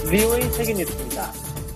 VOA 세계뉴스입니다.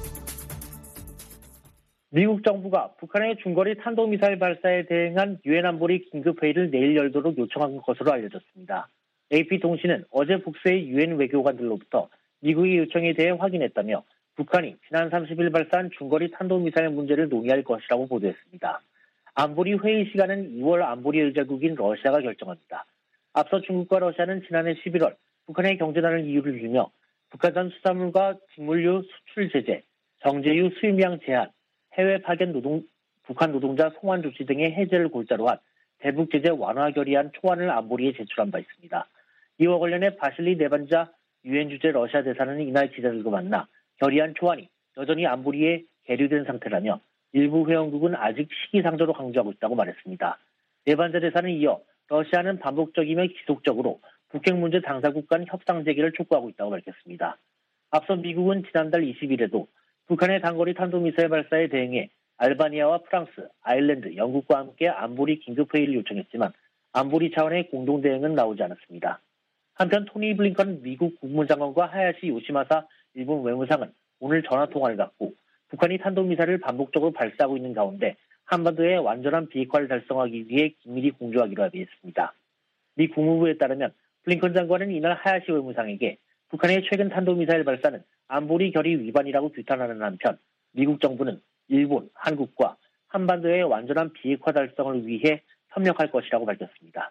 미국 정부가 북한의 중거리 탄도미사일 발사에 대응한 유엔 안보리 긴급회의를 내일 열도록 요청한 것으로 알려졌습니다. AP통신은 어제 북서의 유엔 외교관들로부터 미국의 요청에 대해 확인했다며 북한이 지난 30일 발사한 중거리 탄도미사일 문제를 논의할 것이라고 보도했습니다. 안보리 회의 시간은 2월 안보리 의장국인 러시아가 결정합니다. 앞서 중국과 러시아는 지난해 11월 북한의 경제난을 이유를 들며 북한산 수산물과 직물류 수출 제재, 정제유 수입량 제한, 해외 파견 북한 노동자 송환 조치 등의 해제를 골자로 한 대북 제재 완화 결의안 초안을 안보리에 제출한 바 있습니다. 이와 관련해 바실리 네반자 유엔 주재 러시아 대사는 이날 기자들과 만나 결의안 초안이 여전히 안보리에 계류된 상태라며 일부 회원국은 아직 시기상조로 강조하고 있다고 말했습니다. 네반자 대사는 이어 러시아는 반복적이며 지속적으로 북핵 문제 당사국 간 협상 재개를 촉구하고 있다고 밝혔습니다. 앞서 미국은 지난달 20일에도 북한의 단거리 탄도미사일 발사에 대응해 알바니아와 프랑스, 아일랜드, 영국과 함께 안보리 긴급회의를 요청했지만 안보리 차원의 공동 대응은 나오지 않았습니다. 한편 토니 블링컨 미국 국무장관과 하야시 요시마사 일본 외무상은 오늘 전화통화를 갖고 북한이 탄도미사일을 반복적으로 발사하고 있는 가운데 한반도의 완전한 비핵화를 달성하기 위해 긴밀히 공조하기로 합의했습니다. 미 국무부에 따르면 블링컨 장관은 이날 하야시 외무상에게 북한의 최근 탄도미사일 발사는 안보리 결의 위반이라고 규탄하는 한편 미국 정부는 일본, 한국과 한반도의 완전한 비핵화 달성을 위해 협력할 것이라고 밝혔습니다.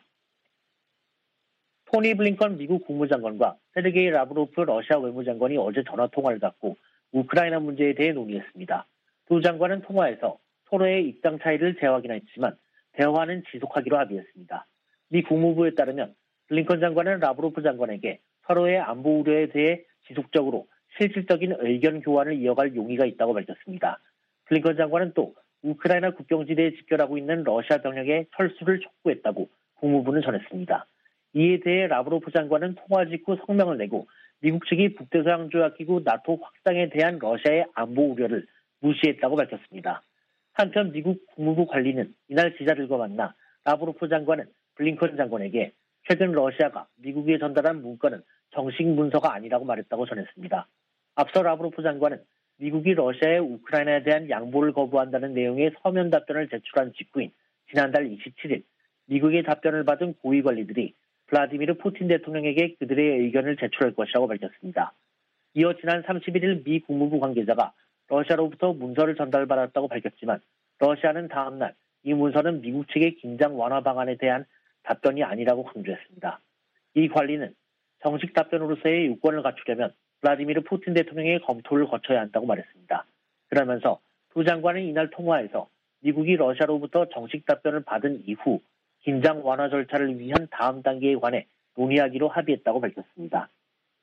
토니 블링컨 미국 국무장관과 세르게이 라브로프 러시아 외무장관이 어제 전화통화를 갖고 우크라이나 문제에 대해 논의했습니다. 두 장관은 통화에서 서로의 입장 차이를 재확인했지만 대화는 지속하기로 합의했습니다. 미 국무부에 따르면 블링컨 장관은 라브로프 장관에게 서로의 안보 우려에 대해 지속적으로 실질적인 의견 교환을 이어갈 용의가 있다고 밝혔습니다. 블링컨 장관은 또 우크라이나 국경지대에 집결하고 있는 러시아 병력의 철수를 촉구했다고 국무부는 전했습니다. 이에 대해 라브로프 장관은 통화 직후 성명을 내고 미국 측이 북대서양조약기구 나토 확장에 대한 러시아의 안보 우려를 무시했다고 밝혔습니다. 한편 미국 국무부 관리는 이날 기자들과 만나 라브로프 장관은 블링컨 장관에게 최근 러시아가 미국에 전달한 문건은 정식 문서가 아니라고 말했다고 전했습니다. 앞서 라브로프 장관은 미국이 러시아의 우크라이나에 대한 양보를 거부한다는 내용의 서면 답변을 제출한 직후인 지난달 27일 미국의 답변을 받은 고위 관리들이 블라디미르 푸틴 대통령에게 그들의 의견을 제출할 것이라고 밝혔습니다. 이어 지난 31일 미 국무부 관계자가 러시아로부터 문서를 전달받았다고 밝혔지만 러시아는 다음 날 이 문서는 미국 측의 긴장 완화 방안에 대한 답변이 아니라고 강조했습니다. 이 관리는 정식 답변으로서의 요건을 갖추려면 블라디미르 푸틴 대통령의 검토를 거쳐야 한다고 말했습니다. 그러면서 두 장관은 이날 통화에서 미국이 러시아로부터 정식 답변을 받은 이후 긴장 완화 절차를 위한 다음 단계에 관해 논의하기로 합의했다고 밝혔습니다.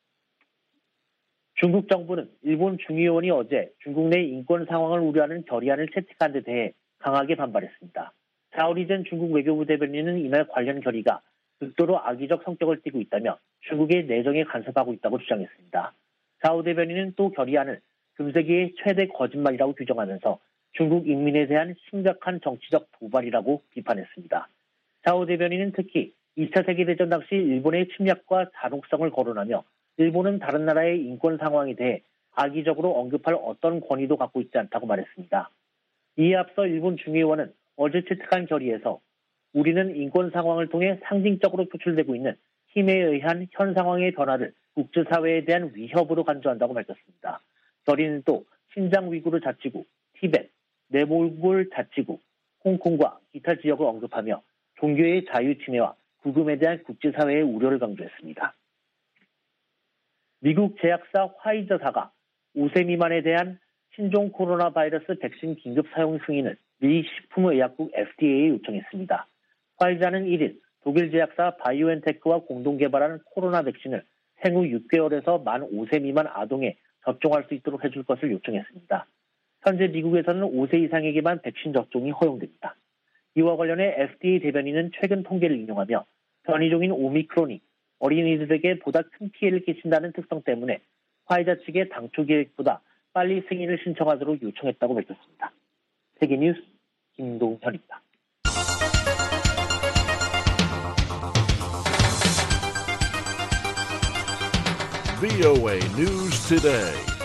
중국 정부는 일본 중의원이 어제 중국 내 인권 상황을 우려하는 결의안을 채택한 데 대해 강하게 반발했습니다. 자오리젠 중국 외교부 대변인은 이날 관련 결의가 극도로 악의적 성격을 띠고 있다며 중국의 내정에 간섭하고 있다고 주장했습니다. 자오 대변인은 또 결의안을 금세기의 최대 거짓말이라고 규정하면서 중국 인민에 대한 심각한 정치적 도발이라고 비판했습니다. 자오 대변인은 특히 2차 세계대전 당시 일본의 침략과 잔혹성을 거론하며 일본은 다른 나라의 인권 상황에 대해 악의적으로 언급할 어떤 권위도 갖고 있지 않다고 말했습니다. 이에 앞서 일본 중의원은 어제 채택한 결의에서 우리는 인권 상황을 통해 상징적으로 표출되고 있는 힘에 의한 현 상황의 변화를 국제사회에 대한 위협으로 간주한다고 밝혔습니다. 결의는 또 신장 위구르 자치구, 티벳, 내몽골 자치구, 홍콩과 기타 지역을 언급하며 종교의 자유 침해와 구금에 대한 국제사회의 우려를 강조했습니다. 미국 제약사 화이자사가 5세 미만에 대한 신종 코로나 바이러스 백신 긴급 사용 승인을 미 식품의약국 FDA에 요청했습니다. 화이자는 1일 독일 제약사 바이오엔테크와 공동 개발한 코로나 백신을 생후 6개월에서 만 5세 미만 아동에 접종할 수 있도록 해줄 것을 요청했습니다. 현재 미국에서는 5세 이상에게만 백신 접종이 허용됩니다. 이와 관련해 FDA 대변인은 최근 통계를 인용하며 변이종인 오미크론이 어린이들에게 보다 큰 피해를 끼친다는 특성 때문에 화이자 측의 당초 계획보다 빨리 승인을 신청하도록 요청했다고 밝혔습니다. 세계뉴스 김동현입니다. VOA News Today.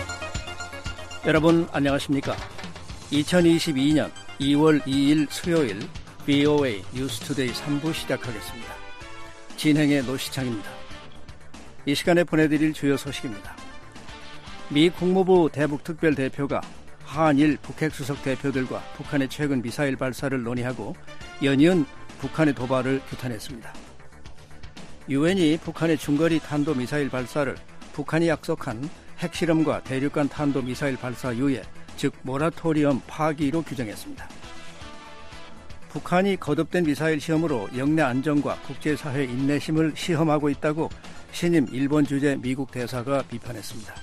여러분 안녕하십니까? 2022년 2월 2일 수요일 VOA 뉴스투데이 3부 시작하겠습니다. 진행의 노시창입니다. 이 시간에 보내드릴 주요 소식입니다. 미 국무부 대북특별대표가 한일 북핵 수석 대표들과 북한의 최근 미사일 발사를 논의하고 연이은 북한의 도발을 규탄했습니다. 유엔이 북한의 중거리 탄도미사일 발사를 북한이 약속한 핵실험과 대륙간 탄도미사일 발사 유예, 즉 모라토리엄 파기로 규정했습니다. 북한이 거듭된 미사일 시험으로 영내 안정과 국제사회 인내심을 시험하고 있다고 신임 일본 주재 미국 대사가 비판했습니다.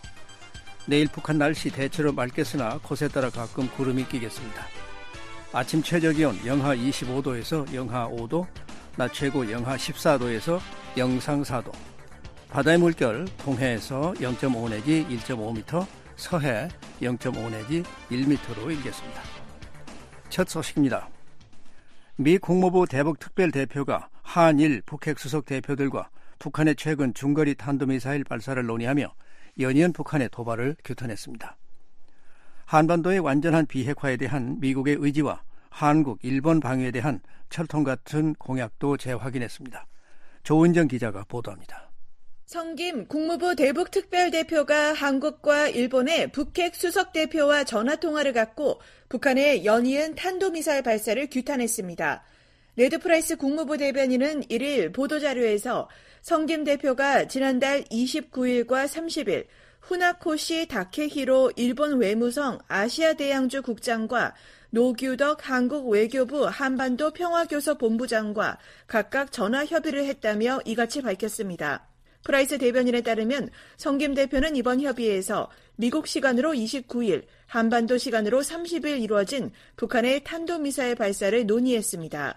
내일 북한 날씨 대체로 맑겠으나 곳에 따라 가끔 구름이 끼겠습니다. 아침 최저기온 영하 25도에서 영하 5도, 낮 최고 영하 14도에서 영상 4도, 바다의 물결 동해에서 0.5 내지 1.5m, 서해 0.5 내지 1m로 일겠습니다. 첫 소식입니다. 미 국무부 대북특별대표가 한일 북핵 수석 대표들과 북한의 최근 중거리 탄도미사일 발사를 논의하며 연이은 북한의 도발을 규탄했습니다. 한반도의 완전한 비핵화에 대한 미국의 의지와 한국, 일본 방위에 대한 철통 같은 공약도 재확인했습니다. 조은정 기자가 보도합니다. 성김 국무부 대북특별대표가 한국과 일본의 북핵 수석대표와 전화통화를 갖고 북한의 연이은 탄도미사일 발사를 규탄했습니다. 네드프라이스 국무부 대변인은 1일 보도자료에서 성김 대표가 지난달 29일과 30일 후나코시 다케히로 일본 외무성 아시아대양주 국장과 노규덕 한국 외교부 한반도 평화교섭 본부장과 각각 전화 협의를 했다며 이같이 밝혔습니다. 프라이스 대변인에 따르면 성김 대표는 이번 협의에서 미국 시간으로 29일, 한반도 시간으로 30일 이루어진 북한의 탄도미사일 발사를 논의했습니다.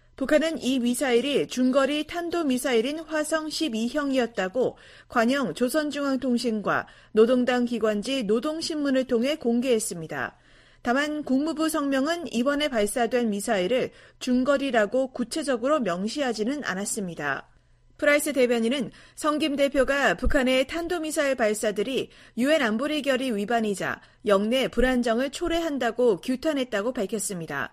북한은 이 미사일이 중거리 탄도미사일인 화성 12형이었다고 관영 조선중앙통신과 노동당 기관지 노동신문을 통해 공개했습니다. 다만 국무부 성명은 이번에 발사된 미사일을 중거리라고 구체적으로 명시하지는 않았습니다. 프라이스 대변인은 성김 대표가 북한의 탄도미사일 발사들이 유엔 안보리 결의 위반이자 영내 불안정을 초래한다고 규탄했다고 밝혔습니다.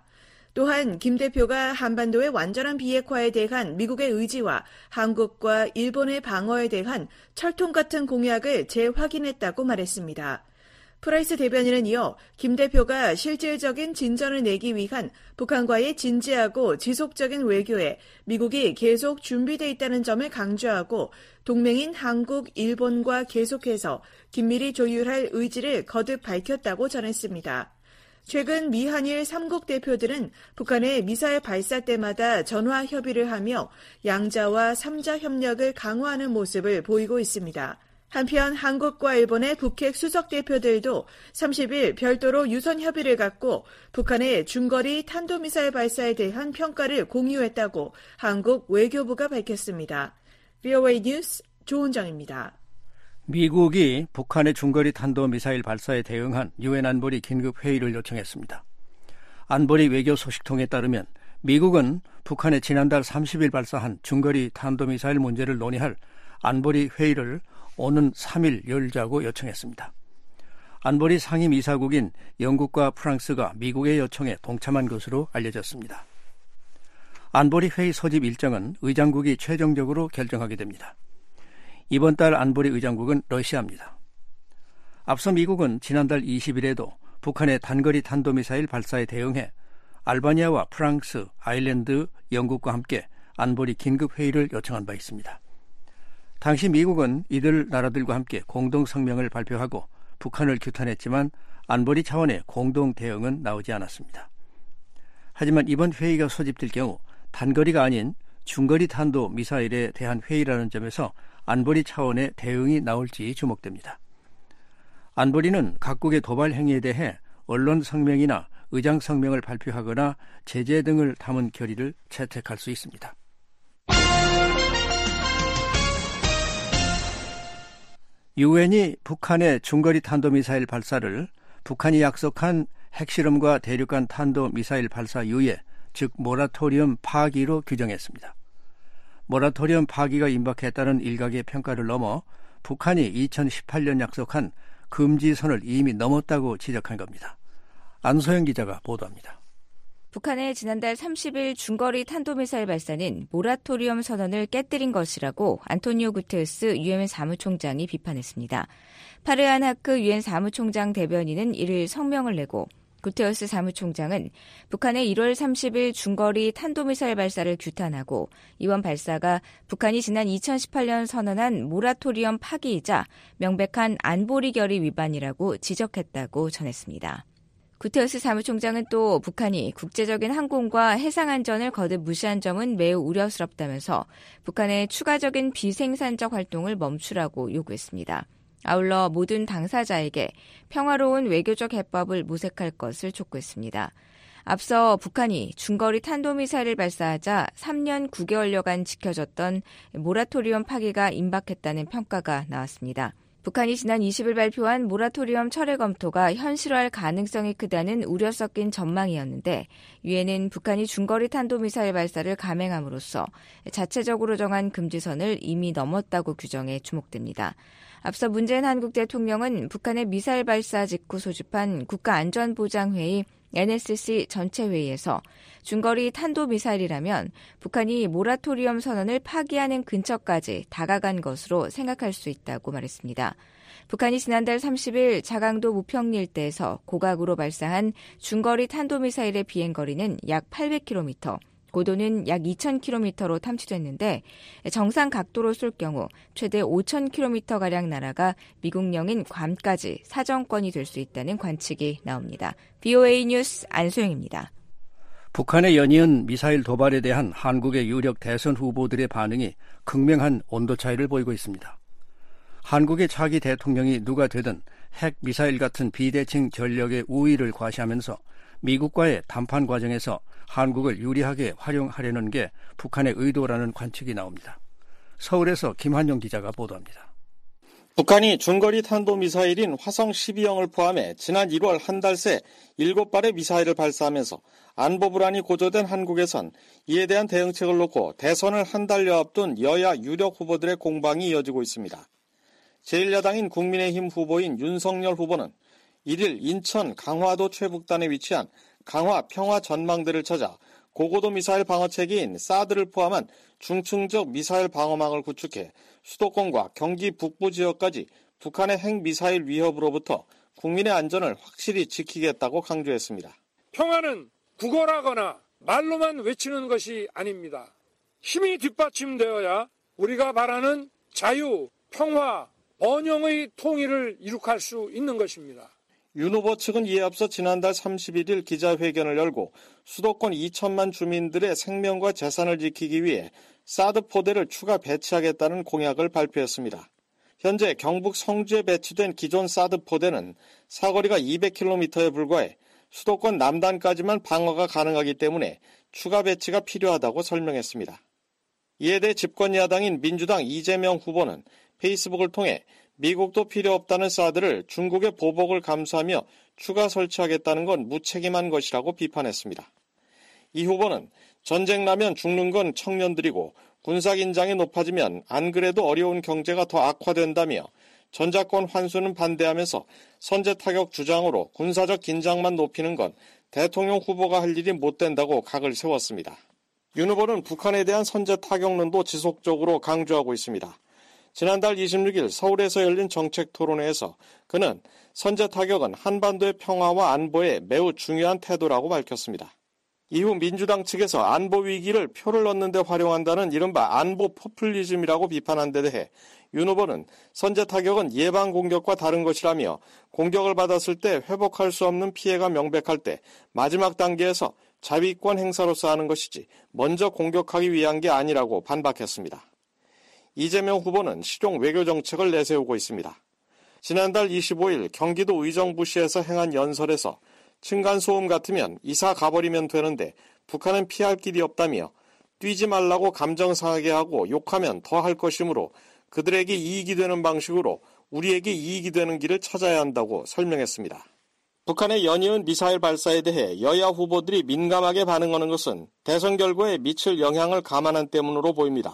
또한 김 대표가 한반도의 완전한 비핵화에 대한 미국의 의지와 한국과 일본의 방어에 대한 철통 같은 공약을 재확인했다고 말했습니다. 프라이스 대변인은 이어 김 대표가 실질적인 진전을 내기 위한 북한과의 진지하고 지속적인 외교에 미국이 계속 준비돼 있다는 점을 강조하고 동맹인 한국, 일본과 계속해서 긴밀히 조율할 의지를 거듭 밝혔다고 전했습니다. 최근 미한일 3국 대표들은 북한의 미사일 발사 때마다 전화 협의를 하며 양자와 3자 협력을 강화하는 모습을 보이고 있습니다. 한편 한국과 일본의 북핵 수석 대표들도 30일 별도로 유선 협의를 갖고 북한의 중거리 탄도미사일 발사에 대한 평가를 공유했다고 한국 외교부가 밝혔습니다. VOA 뉴스 조은정입니다. 미국이 북한의 중거리 탄도미사일 발사에 대응한 유엔 안보리 긴급회의를 요청했습니다. 안보리 외교 소식통에 따르면 미국은 북한의 지난달 30일 발사한 중거리 탄도미사일 문제를 논의할 안보리 회의를 오는 3일 열자고 요청했습니다. 안보리 상임이사국인 영국과 프랑스가 미국의 요청에 동참한 것으로 알려졌습니다. 안보리 회의 소집 일정은 의장국이 최종적으로 결정하게 됩니다. 이번 달 안보리 의장국은 러시아입니다. 앞서 미국은 지난달 20일에도 북한의 단거리 탄도미사일 발사에 대응해 알바니아와 프랑스, 아일랜드, 영국과 함께 안보리 긴급회의를 요청한 바 있습니다. 당시 미국은 이들 나라들과 함께 공동 성명을 발표하고 북한을 규탄했지만 안보리 차원의 공동 대응은 나오지 않았습니다. 하지만 이번 회의가 소집될 경우 단거리가 아닌 중거리 탄도 미사일에 대한 회의라는 점에서 안보리 차원의 대응이 나올지 주목됩니다. 안보리는 각국의 도발 행위에 대해 언론 성명이나 의장 성명을 발표하거나 제재 등을 담은 결의를 채택할 수 있습니다. 유엔이 북한의 중거리 탄도미사일 발사를 북한이 약속한 핵실험과 대륙간 탄도미사일 발사 유예, 즉 모라토리엄 파기로 규정했습니다. 모라토리엄 파기가 임박했다는 일각의 평가를 넘어 북한이 2018년 약속한 금지선을 이미 넘었다고 지적한 겁니다. 안소영 기자가 보도합니다. 북한의 지난달 30일 중거리 탄도미사일 발사는 모라토리엄 선언을 깨뜨린 것이라고 안토니오 구테르스 유엔 사무총장이 비판했습니다. 파르한 하크 유엔 사무총장 대변인은 이를 성명을 내고 구테르스 사무총장은 북한의 1월 30일 중거리 탄도미사일 발사를 규탄하고 이번 발사가 북한이 지난 2018년 선언한 모라토리엄 파기이자 명백한 안보리 결의 위반이라고 지적했다고 전했습니다. 구테르스 사무총장은 또 북한이 국제적인 항공과 해상 안전을 거듭 무시한 점은 매우 우려스럽다면서 북한의 추가적인 비생산적 활동을 멈추라고 요구했습니다. 아울러 모든 당사자에게 평화로운 외교적 해법을 모색할 것을 촉구했습니다. 앞서 북한이 중거리 탄도미사일을 발사하자 3년 9개월여간 지켜졌던 모라토리엄 파기가 임박했다는 평가가 나왔습니다. 북한이 지난 20일 발표한 모라토리엄 철회 검토가 현실화할 가능성이 크다는 우려 섞인 전망이었는데 유엔은 북한이 중거리 탄도미사일 발사를 감행함으로써 자체적으로 정한 금지선을 이미 넘었다고 규정해 주목됩니다. 앞서 문재인 한국 대통령은 북한의 미사일 발사 직후 소집한 국가안전보장회의 NSC 전체 회의에서 중거리 탄도미사일이라면 북한이 모라토리엄 선언을 파기하는 근처까지 다가간 것으로 생각할 수 있다고 말했습니다. 북한이 지난달 30일 자강도 무평리 일대에서 고각으로 발사한 중거리 탄도미사일의 비행거리는 약 800km, 고도는 약 2,000km로 탐지됐는데 정상 각도로 쏠 경우 최대 5,000km가량 날아가 미국령인 괌까지 사정권이 될 수 있다는 관측이 나옵니다. VOA 뉴스 안소영입니다. 북한의 연이은 미사일 도발에 대한 한국의 유력 대선 후보들의 반응이 극명한 온도 차이를 보이고 있습니다. 한국의 차기 대통령이 누가 되든 핵 미사일 같은 비대칭 전력의 우위를 과시하면서 미국과의談判 과정에서 한국을 유리하게 활용하려는 게 북한의 의도라는 관측이 나옵니다. 서울에서 김한용 기자가 보도합니다. 북한이 중거리 탄도미사일인 화성 12형을 포함해 지난 1월 한 달 새 7발의 미사일을 발사하면서 안보 불안이 고조된 한국에선 이에 대한 대응책을 놓고 대선을 한 달여 앞둔 여야 유력 후보들의 공방이 이어지고 있습니다. 제1야당인 국민의힘 후보인 윤석열 후보는 1일 인천 강화도 최북단에 위치한 강화 평화 전망대를 찾아 고고도 미사일 방어체계인 사드를 포함한 중층적 미사일 방어망을 구축해 수도권과 경기 북부 지역까지 북한의 핵미사일 위협으로부터 국민의 안전을 확실히 지키겠다고 강조했습니다. 평화는 구걸하거나 말로만 외치는 것이 아닙니다. 힘이 뒷받침되어야 우리가 바라는 자유, 평화, 번영의 통일을 이룩할 수 있는 것입니다. 윤 후보 측은 이에 앞서 지난달 31일 기자회견을 열고 수도권 2천만 주민들의 생명과 재산을 지키기 위해 사드 포대를 추가 배치하겠다는 공약을 발표했습니다. 현재 경북 성주에 배치된 기존 사드 포대는 사거리가 200km에 불과해 수도권 남단까지만 방어가 가능하기 때문에 추가 배치가 필요하다고 설명했습니다. 이에 대해 집권야당인 민주당 이재명 후보는 페이스북을 통해 미국도 필요 없다는 사드를 중국의 보복을 감수하며 추가 설치하겠다는 건 무책임한 것이라고 비판했습니다. 이 후보는 전쟁 나면 죽는 건 청년들이고 군사긴장이 높아지면 안 그래도 어려운 경제가 더 악화된다며 전자권 환수는 반대하면서 선제타격 주장으로 군사적 긴장만 높이는 건 대통령 후보가 할 일이 못 된다고 각을 세웠습니다. 윤 후보는 북한에 대한 선제타격론도 지속적으로 강조하고 있습니다. 지난달 26일 서울에서 열린 정책토론회에서 그는 선제타격은 한반도의 평화와 안보에 매우 중요한 태도라고 밝혔습니다. 이후 민주당 측에서 안보 위기를 표를 넣는 데 활용한다는 이른바 안보 포퓰리즘이라고 비판한 데 대해 윤 후보는 선제타격은 예방 공격과 다른 것이라며 공격을 받았을 때 회복할 수 없는 피해가 명백할 때 마지막 단계에서 자위권 행사로서 하는 것이지 먼저 공격하기 위한 게 아니라고 반박했습니다. 이재명 후보는 실용 외교정책을 내세우고 있습니다. 지난달 25일 경기도 의정부시에서 행한 연설에서 층간소음 같으면 이사 가버리면 되는데 북한은 피할 길이 없다며 뛰지 말라고 감정 상하게 하고 욕하면 더 할 것이므로 그들에게 이익이 되는 방식으로 우리에게 이익이 되는 길을 찾아야 한다고 설명했습니다. 북한의 연이은 미사일 발사에 대해 여야 후보들이 민감하게 반응하는 것은 대선 결과에 미칠 영향을 감안한 때문으로 보입니다.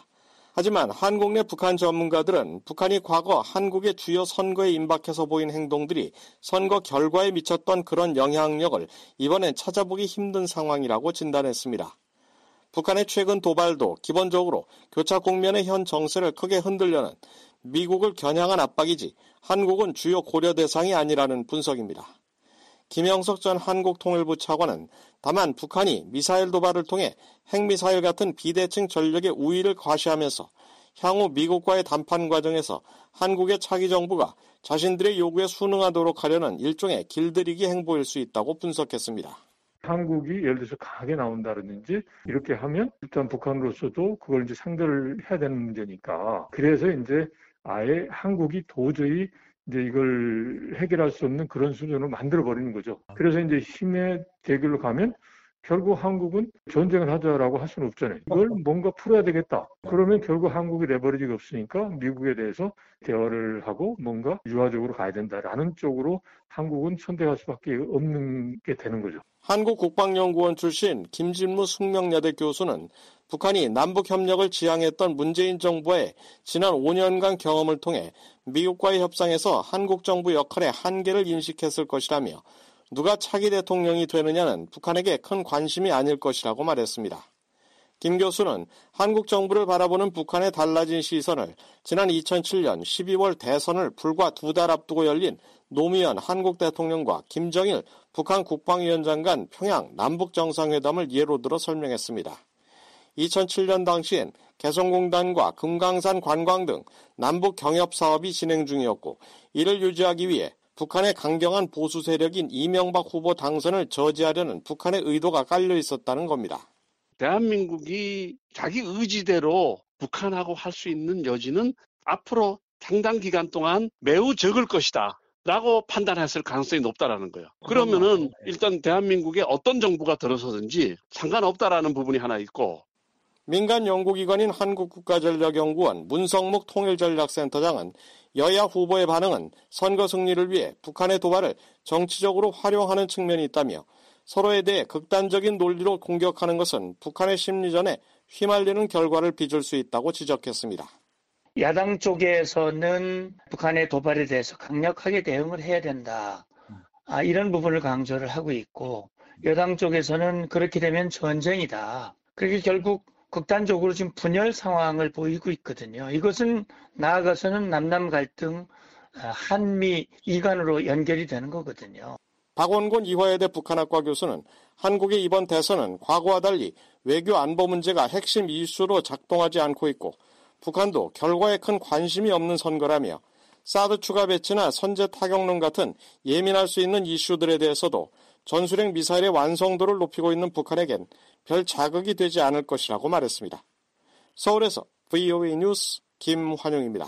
하지만 한국 내 북한 전문가들은 북한이 과거 한국의 주요 선거에 임박해서 보인 행동들이 선거 결과에 미쳤던 그런 영향력을 이번엔 찾아보기 힘든 상황이라고 진단했습니다. 북한의 최근 도발도 기본적으로 교착 국면의 현 정세를 크게 흔들려는 미국을 겨냥한 압박이지 한국은 주요 고려 대상이 아니라는 분석입니다. 김영석 전 한국통일부 차관은 다만 북한이 미사일 도발을 통해 핵미사일 같은 비대칭 전력의 우위를 과시하면서 향후 미국과의 담판 과정에서 한국의 차기 정부가 자신들의 요구에 순응하도록 하려는 일종의 길들이기 행보일 수 있다고 분석했습니다. 한국이 예를 들어서 강하게 나온다든지 이렇게 하면 일단 북한으로서도 그걸 이제 상대를 해야 되는 문제니까 그래서 이제 아예 한국이 도저히 이제 이걸 해결할 수 없는 그런 수준으로 만들어버리는 거죠. 그래서 이제 힘의 대결로 가면 결국 한국은 전쟁을 하자라고 할 수는 없잖아요. 이걸 뭔가 풀어야 되겠다. 그러면 결국 한국이 레버리지가 없으니까 미국에 대해서 대화를 하고 뭔가 유화적으로 가야 된다라는 쪽으로 한국은 선택할 수밖에 없는 게 되는 거죠. 한국국방연구원 출신 김진무 숙명여대 교수는 북한이 남북협력을 지향했던 문재인 정부의 지난 5년간 경험을 통해 미국과의 협상에서 한국 정부 역할의 한계를 인식했을 것이라며 누가 차기 대통령이 되느냐는 북한에게 큰 관심이 아닐 것이라고 말했습니다. 김 교수는 한국 정부를 바라보는 북한의 달라진 시선을 지난 2007년 12월 대선을 불과 2달 앞두고 열린 노무현 한국 대통령과 김정일 북한 국방위원장 간 평양 남북정상회담을 예로 들어 설명했습니다. 2007년 당시엔 개성공단과 금강산 관광 등 남북 경협 사업이 진행 중이었고 이를 유지하기 위해 북한의 강경한 보수 세력인 이명박 후보 당선을 저지하려는 북한의 의도가 깔려 있었다는 겁니다. 대한민국이 자기 의지대로 북한하고 할 수 있는 여지는 앞으로 상당 기간 동안 매우 적을 것이다 라고 판단했을 가능성이 높다라는 거예요. 그러면은 일단 대한민국에 어떤 정부가 들어서든지 상관없다라는 부분이 하나 있고, 민간 연구기관인 한국국가전략연구원 문성묵 통일전략센터장은 여야 후보의 반응은 선거 승리를 위해 북한의 도발을 정치적으로 활용하는 측면이 있다며 서로에 대해 극단적인 논리로 공격하는 것은 북한의 심리전에 휘말리는 결과를 빚을 수 있다고 지적했습니다. 야당 쪽에서는 북한의 도발에 대해서 강력하게 대응을 해야 된다. 이런 부분을 강조를 하고 있고, 여당 쪽에서는 그렇게 되면 전쟁이다. 그렇게 결국 극단적으로 지금 분열 상황을 보이고 있거든요. 이것은 나아가서는 남남 갈등, 한미 이간으로 연결이 되는 거거든요. 박원곤 이화여대 북한학과 교수는 한국의 이번 대선은 과거와 달리 외교 안보 문제가 핵심 이슈로 작동하지 않고 있고 북한도 결과에 큰 관심이 없는 선거라며 사드 추가 배치나 선제 타격론 같은 예민할 수 있는 이슈들에 대해서도 전술핵 미사일의 완성도를 높이고 있는 북한에겐 별 자극이 되지 않을 것이라고 말했습니다. 서울에서 VOA 뉴스 김환용입니다.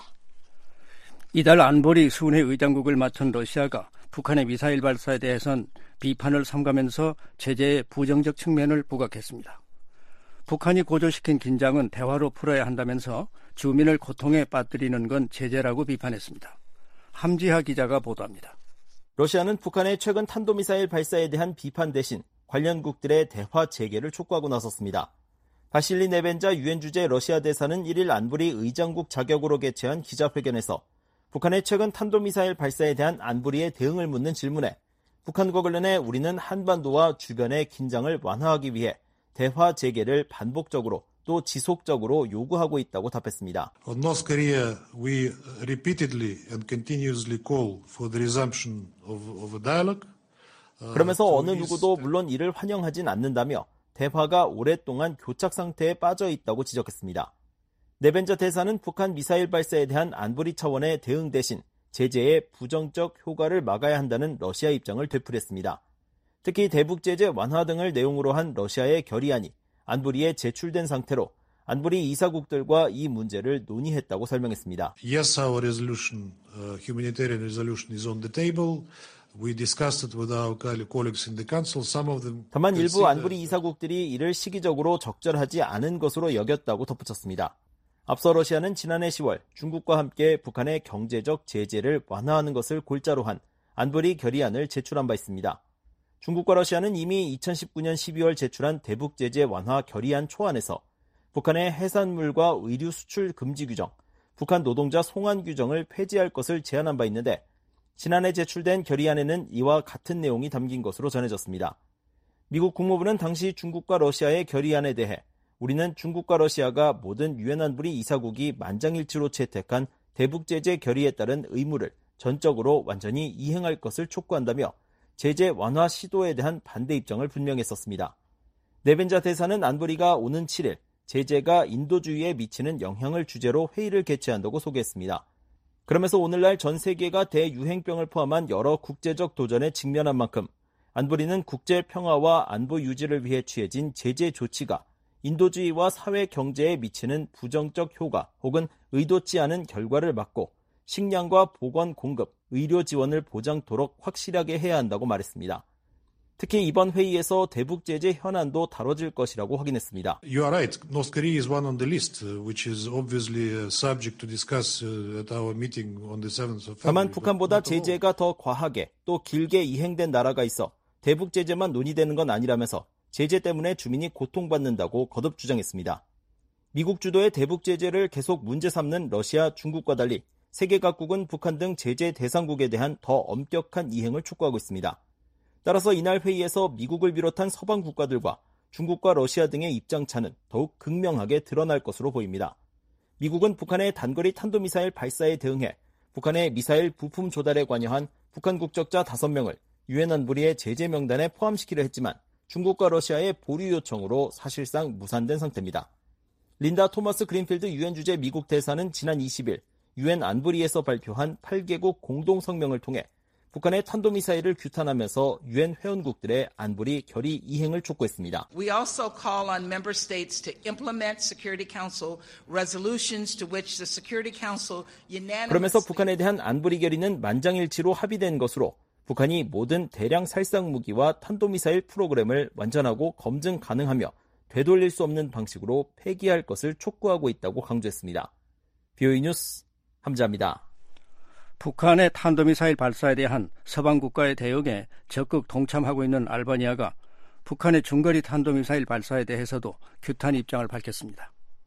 이달 안보리 수은회 의장국을 맡은 러시아가 북한의 미사일 발사에 대해선 비판을 삼가면서 제재의 부정적 측면을 부각했습니다. 북한이 고조시킨 긴장은 대화로 풀어야 한다면서 주민을 고통에 빠뜨리는 건 제재라고 비판했습니다. 함지하 기자가 보도합니다. 러시아는 북한의 최근 탄도미사일 발사에 대한 비판 대신 관련국들의 대화 재개를 촉구하고 나섰습니다. 바실리 네벤자 유엔 주재 러시아 대사는 1일 안보리 의장국 자격으로 개최한 기자회견에서 북한의 최근 탄도미사일 발사에 대한 안보리의 대응을 묻는 질문에 북한과 관련해 우리는 한반도와 주변의 긴장을 완화하기 위해 대화 재개를 반복적으로 또 지속적으로 요구하고 있다고 답했습니다. On North Korea, we repeatedly and continuously call for the resumption of a dialogue. 그러면서 어느 누구도 물론 이를 환영하진 않는다며 대화가 오랫동안 교착 상태에 빠져 있다고 지적했습니다. 네벤자 대사는 북한 미사일 발사에 대한 안보리 차원의 대응 대신 제재의 부정적 효과를 막아야 한다는 러시아 입장을 되풀이했습니다. 특히 대북 제재 완화 등을 내용으로 한 러시아의 결의안이 안보리에 제출된 상태로 안보리 이사국들과 이 문제를 논의했다고 설명했습니다. Yes, our resolution, humanitarian resolution is on the table. We discussed it with our colleagues in the council. Some of them. 다만 일부 안보리 이사국들이 이를 시기적으로 적절하지 않은 것으로 여겼다고 덧붙였습니다. 앞서 러시아는 지난해 10월 중국과 함께 북한의 경제적 제재를 완화하는 것을 골자로 한 안보리 결의안을 제출한 바 있습니다. 중국과 러시아는 이미 2019년 12월 제출한 대북 제재 완화 결의안 초안에서 북한의 해산물과 의류 수출 금지 규정, 북한 노동자 송환 규정을 폐지할 것을 제안한 바 있는데 지난해 제출된 결의안에는 이와 같은 내용이 담긴 것으로 전해졌습니다. 미국 국무부는 당시 중국과 러시아의 결의안에 대해 우리는 중국과 러시아가 모든 유엔 안보리 이사국이 만장일치로 채택한 대북제재 결의에 따른 의무를 전적으로 완전히 이행할 것을 촉구한다며 제재 완화 시도에 대한 반대 입장을 분명했었습니다. 네벤자 대사는 안보리가 오는 7일 제재가 인도주의에 미치는 영향을 주제로 회의를 개최한다고 소개했습니다. 그러면서 오늘날 전 세계가 대유행병을 포함한 여러 국제적 도전에 직면한 만큼 안보리는 국제 평화와 안보 유지를 위해 취해진 제재 조치가 인도주의와 사회 경제에 미치는 부정적 효과 혹은 의도치 않은 결과를 막고 식량과 보건 공급, 의료 지원을 보장토록 확실하게 해야 한다고 말했습니다. 특히 이번 회의에서 대북 제재 현안도 다뤄질 것이라고 확인했습니다. You are right. North Korea is one on the list, which is obviously subject to discuss at our meeting on the 7th of February. 다만 북한보다 제재가 더 과하게 또 길게 이행된 나라가 있어 대북 제재만 논의되는 건 아니라면서 제재 때문에 주민이 고통받는다고 거듭 주장했습니다. 미국 주도의 대북 제재를 계속 문제 삼는 러시아, 중국과 달리 세계 각국은 북한 등 제재 대상국에 대한 더 엄격한 이행을 촉구하고 있습니다. 따라서 이날 회의에서 미국을 비롯한 서방 국가들과 중국과 러시아 등의 입장차는 더욱 극명하게 드러날 것으로 보입니다. 미국은 북한의 단거리 탄도미사일 발사에 대응해 북한의 미사일 부품 조달에 관여한 북한 국적자 5명을 유엔 안보리의 제재 명단에 포함시키려 했지만 중국과 러시아의 보류 요청으로 사실상 무산된 상태입니다. 린다 토머스 그린필드 유엔 주재 미국 대사는 지난 20일 유엔 안보리에서 발표한 8개국 공동성명을 통해 북한의 탄도미사일을 규탄하면서 유엔 회원국들의 안보리 결의 이행을 촉구했습니다. We also call on member states to implement Security Council resolutions to which the Security Council unanimously. 그러면서 북한에 대한 안보리 결의는 만장일치로 합의된 것으로 북한이 모든 대량 살상 무기와 탄도미사일 프로그램을 완전하고 검증 가능하며 되돌릴 수 없는 방식으로 폐기할 것을 촉구하고 있다고 강조했습니다. BOE 뉴스 함자입니다. 북한의 탄도미사일 발사에 대한 서방 국가의 대응에 적극 동참하고 있는 알바니아가 북한의 중거리 탄도미사일 발사에 대해서도 규탄 입장을 밝혔습니다.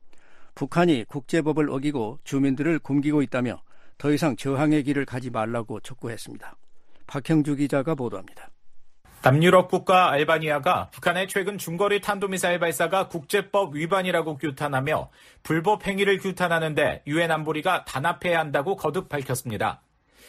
북한이 국제법을 어기고 주민들을 굶기고 있다며 더 이상 저항의 길을 가지 말라고 촉구했습니다. 박형주 기자가 보도합니다. 남유럽 국가 알바니아가 북한의 최근 중거리 탄도미사일 발사가 국제법 위반이라고 규탄하며 불법 행위를 규탄하는데 유엔 안보리가 단합해야 한다고 거듭 밝혔습니다.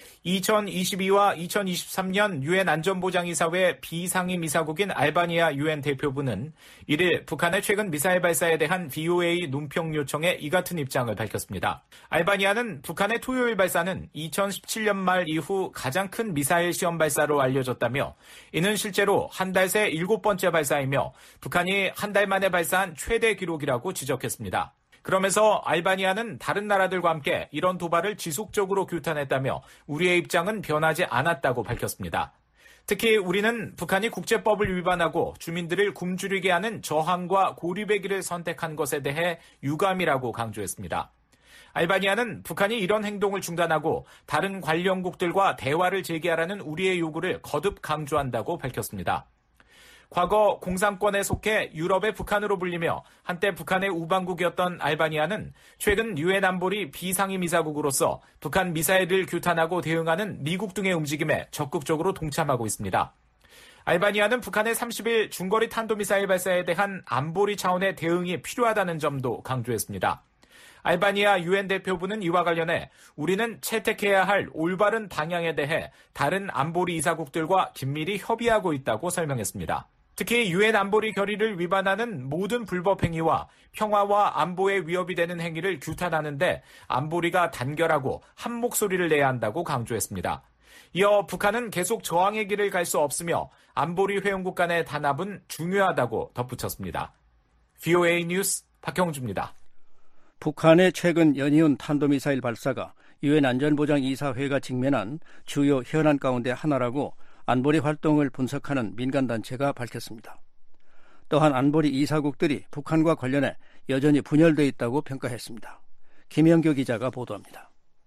2022와 2023년 유엔 안전보장이사회 비상임이사국인 알바니아 유엔 대표부는 1일 북한의 최근 미사일 발사에 대한 BOA 논평 요청에 이 같은 입장을 밝혔습니다. 알바니아는 북한의 토요일 발사는 2017년 말 이후 가장 큰 미사일 시험 발사로 알려졌다며 이는 실제로 한 달 새 7번째 발사이며 북한이 한 달 만에 발사한 최대 기록이라고 지적했습니다. 그러면서 알바니아는 다른 나라들과 함께 이런 도발을 지속적으로 규탄했다며 우리의 입장은 변하지 않았다고 밝혔습니다. 특히 우리는 북한이 국제법을 위반하고 주민들을 굶주리게 하는 저항과 고립의 길을 선택한 것에 대해 유감이라고 강조했습니다. 알바니아는 북한이 이런 행동을 중단하고 다른 관련국들과 대화를 재개하라는 우리의 요구를 거듭 강조한다고 밝혔습니다. 과거 공산권에 속해 유럽의 북한으로 불리며 한때 북한의 우방국이었던 알바니아는 최근 유엔 안보리 비상임이사국으로서 북한 미사일을 규탄하고 대응하는 미국 등의 움직임에 적극적으로 동참하고 있습니다. 알바니아는 북한의 30일 중거리 탄도미사일 발사에 대한 안보리 차원의 대응이 필요하다는 점도 강조했습니다. 알바니아 유엔 대표부는 이와 관련해 우리는 채택해야 할 올바른 방향에 대해 다른 안보리 이사국들과 긴밀히 협의하고 있다고 설명했습니다. 특히 유엔 안보리 결의를 위반하는 모든 불법 행위와 평화와 안보에 위협이 되는 행위를 규탄하는데 안보리가 단결하고 한 목소리를 내야 한다고 강조했습니다. 이어 북한은 계속 저항의 길을 갈 수 없으며 안보리 회원국 간의 단합은 중요하다고 덧붙였습니다. BOA 뉴스 박형주입니다. 북한의 최근 연이은 탄도미사일 발사가 유엔 안전보장이사회가 직면한 주요 현안 가운데 하나라고 안보리 활동을 분석하는 민간단체가 밝혔습니다. 또한 안보리 이사국들이 북한과 관련해 여전히 분열되어 있다고 평가했습니다. 김영규 기자가 보도합니다.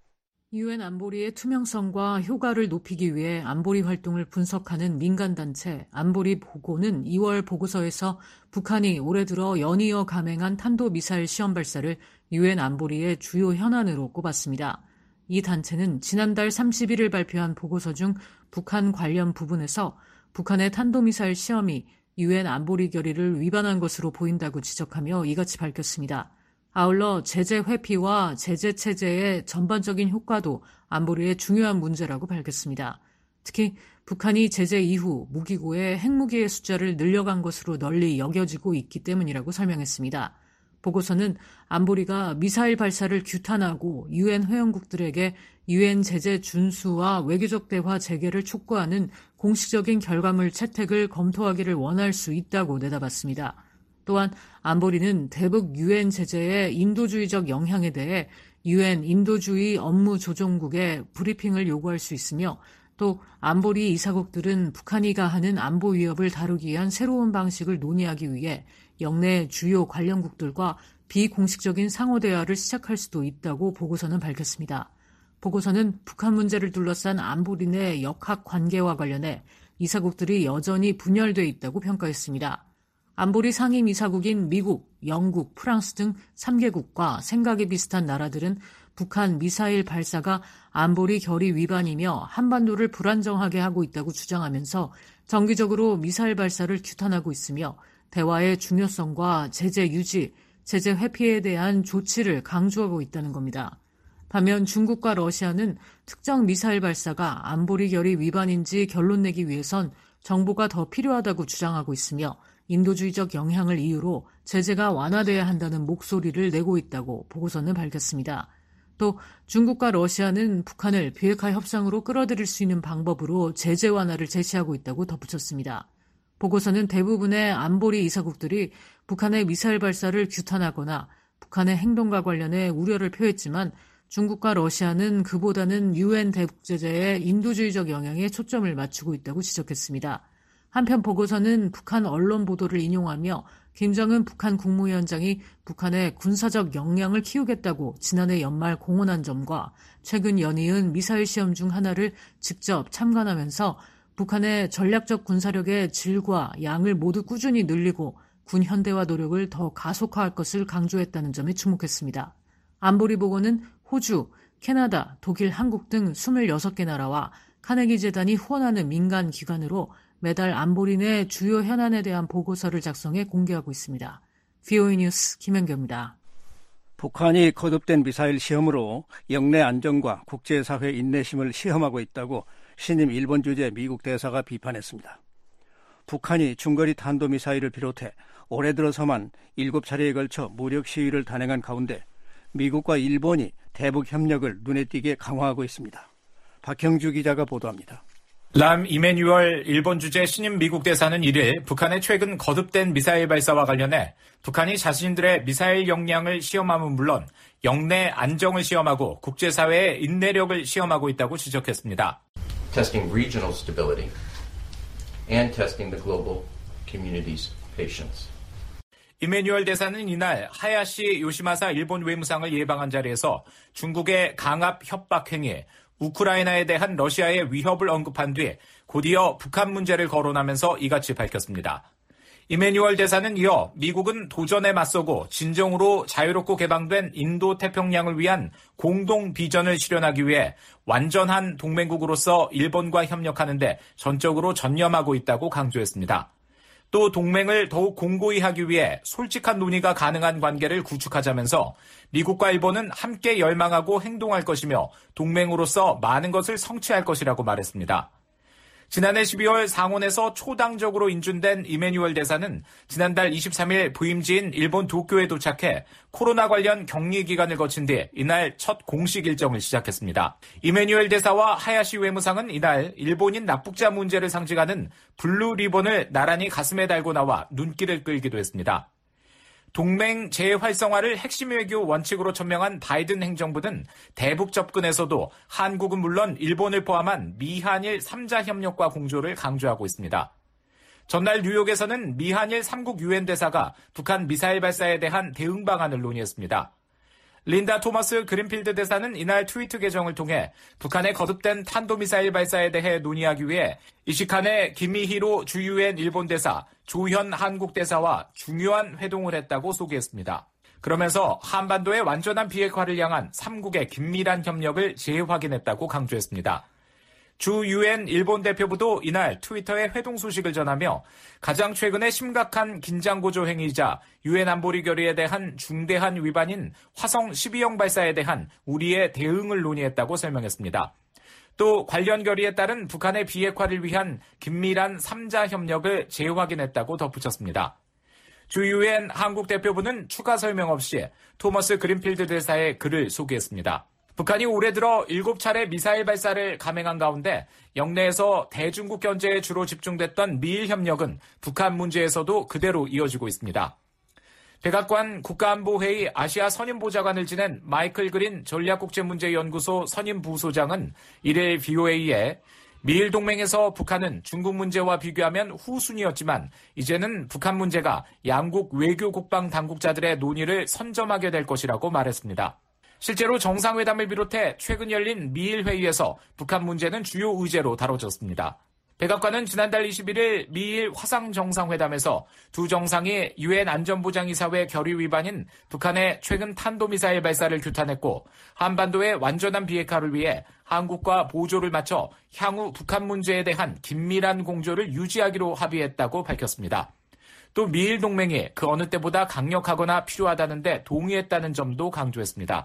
유엔 안보리의 투명성과 효과를 높이기 위해 안보리 활동을 분석하는 민간단체 안보리 보고는 2월 보고서에서 북한이 올해 들어 연이어 감행한 탄도미사일 시험 발사를 유엔 안보리의 주요 현안으로 꼽았습니다. 이 단체는 지난달 31일 발표한 보고서 중 북한 관련 부분에서 북한의 탄도미사일 시험이 유엔 안보리 결의를 위반한 것으로 보인다고 지적하며 이같이 밝혔습니다. 아울러 제재 회피와 제재 체제의 전반적인 효과도 안보리의 중요한 문제라고 밝혔습니다. 특히 북한이 제재 이후 무기고의 핵무기의 숫자를 늘려간 것으로 널리 여겨지고 있기 때문이라고 설명했습니다. 보고서는 안보리가 미사일 발사를 규탄하고 유엔 회원국들에게 유엔 제재 준수와 외교적 대화 재개를 촉구하는 공식적인 결과물 채택을 검토하기를 원할 수 있다고 내다봤습니다. 또한 안보리는 대북 유엔 제재의 인도주의적 영향에 대해 유엔 인도주의 업무조정국에 브리핑을 요구할 수 있으며 또 안보리 이사국들은 북한이 가하는 안보 위협을 다루기 위한 새로운 방식을 논의하기 위해 영내 주요 관련국들과 비공식적인 상호대화를 시작할 수도 있다고 보고서는 밝혔습니다. 보고서는 북한 문제를 둘러싼 안보리 내 역학 관계와 관련해 이사국들이 여전히 분열돼 있다고 평가했습니다. 안보리 상임이사국인 미국, 영국, 프랑스 등 3개국과 생각이 비슷한 나라들은 북한 미사일 발사가 안보리 결의 위반이며 한반도를 불안정하게 하고 있다고 주장하면서 정기적으로 미사일 발사를 규탄하고 있으며 대화의 중요성과 제재 유지, 제재 회피에 대한 조치를 강조하고 있다는 겁니다. 반면 중국과 러시아는 특정 미사일 발사가 안보리 결의 위반인지 결론 내기 위해선 정보가 더 필요하다고 주장하고 있으며 인도주의적 영향을 이유로 제재가 완화돼야 한다는 목소리를 내고 있다고 보고서는 밝혔습니다. 또 중국과 러시아는 북한을 비핵화 협상으로 끌어들일 수 있는 방법으로 제재 완화를 제시하고 있다고 덧붙였습니다. 보고서는 대부분의 안보리 이사국들이 북한의 미사일 발사를 규탄하거나 북한의 행동과 관련해 우려를 표했지만 중국과 러시아는 그보다는 유엔 대북 제재의 인도주의적 영향에 초점을 맞추고 있다고 지적했습니다. 한편 보고서는 북한 언론 보도를 인용하며 김정은 북한 국무위원장이 북한의 군사적 역량을 키우겠다고 지난해 연말 공언한 점과 최근 연이은 미사일 시험 중 하나를 직접 참관하면서 북한의 전략적 군사력의 질과 양을 모두 꾸준히 늘리고 군 현대화 노력을 더 가속화할 것을 강조했다는 점에 주목했습니다. 안보리 보고는 호주, 캐나다, 독일, 한국 등 26개 나라와 카네기 재단이 후원하는 민간 기관으로 매달 안보리 내 주요 현안에 대한 보고서를 작성해 공개하고 있습니다. VOA 뉴스 김현경입니다. 북한이 거듭된 미사일 시험으로 영내 안정과 국제사회 인내심을 시험하고 있다고 신임 일본 주재 미국 대사가 비판했습니다. 북한이 중거리 탄도미사일을 비롯해 올해 들어서만 7차례에 걸쳐 무력 시위를 단행한 가운데 미국과 일본이 대북 협력을 눈에 띄게 강화하고 있습니다. 박형주 기자가 보도합니다. 람 이메뉴얼 일본 주재 신임 미국 대사는 1일 북한의 최근 거듭된 미사일 발사와 관련해 북한이 자신들의 미사일 역량을 시험함은 물론 영내 안정을 시험하고 국제사회의 인내력을 시험하고 있다고 지적했습니다. Testing regional stability and testing the global community's patience. 이메뉴얼 대사는 이날 하야시 요시마사 일본 외무상을 예방한 자리에서 중국의 강압 협박 행위, 우크라이나에 대한 러시아의 위협을 언급한 뒤 곧이어 북한 문제를 거론하면서 이같이 밝혔습니다. 이메뉴얼 대사는 이어 미국은 도전에 맞서고 진정으로 자유롭고 개방된 인도 태평양을 위한 공동 비전을 실현하기 위해 완전한 동맹국으로서 일본과 협력하는 데 전적으로 전념하고 있다고 강조했습니다. 또 동맹을 더욱 공고히 하기 위해 솔직한 논의가 가능한 관계를 구축하자면서 미국과 일본은 함께 열망하고 행동할 것이며 동맹으로서 많은 것을 성취할 것이라고 말했습니다. 지난해 12월 상원에서 초당적으로 인준된 이메뉴얼 대사는 지난달 23일 부임지인 일본 도쿄에 도착해 코로나 관련 격리 기간을 거친 뒤 이날 첫 공식 일정을 시작했습니다. 이메뉴얼 대사와 하야시 외무상은 이날 일본인 납북자 문제를 상징하는 블루 리본을 나란히 가슴에 달고 나와 눈길을 끌기도 했습니다. 동맹 재활성화를 핵심 외교 원칙으로 천명한 바이든 행정부는 대북 접근에서도 한국은 물론 일본을 포함한 미한일 3자 협력과 공조를 강조하고 있습니다. 전날 뉴욕에서는 미한일 3국 유엔 대사가 북한 미사일 발사에 대한 대응 방안을 논의했습니다. 린다 토머스 그린필드 대사는 이날 트위터 계정을 통해 북한의 거듭된 탄도미사일 발사에 대해 논의하기 위해 이시칸의 김미히로 주 유엔 일본 대사, 조현 한국 대사와 중요한 회동을 했다고 소개했습니다. 그러면서 한반도의 완전한 비핵화를 향한 3국의 긴밀한 협력을 재확인했다고 강조했습니다. 주 유엔 일본 대표부도 이날 트위터에 회동 소식을 전하며 가장 최근에 심각한 긴장고조 행위이자 유엔 안보리 결의에 대한 중대한 위반인 화성 12형 발사에 대한 우리의 대응을 논의했다고 설명했습니다. 또 관련 결의에 따른 북한의 비핵화를 위한 긴밀한 3자 협력을 재확인했다고 덧붙였습니다. 주 유엔 한국 대표부는 추가 설명 없이 토머스 그린필드 대사의 글을 소개했습니다. 북한이 올해 들어 7차례 미사일 발사를 감행한 가운데 영내에서 대중국 견제에 주로 집중됐던 미일 협력은 북한 문제에서도 그대로 이어지고 있습니다. 백악관 국가안보회의 아시아 선임보좌관을 지낸 마이클 그린 전략국제문제연구소 선임부소장은 1일 VOA에 미일 동맹에서 북한은 중국 문제와 비교하면 후순위였지만 이제는 북한 문제가 양국 외교 국방 당국자들의 논의를 선점하게 될 것이라고 말했습니다. 실제로 정상회담을 비롯해 최근 열린 미일 회의에서 북한 문제는 주요 의제로 다뤄졌습니다. 백악관은 지난달 21일 미일 화상 정상회담에서 두 정상이 유엔 안전보장이사회 결의 위반인 북한의 최근 탄도미사일 발사를 규탄했고 한반도의 완전한 비핵화를 위해 한국과 보조를 맞춰 향후 북한 문제에 대한 긴밀한 공조를 유지하기로 합의했다고 밝혔습니다. 또 미일 동맹이 그 어느 때보다 강력하거나 필요하다는 데 동의했다는 점도 강조했습니다.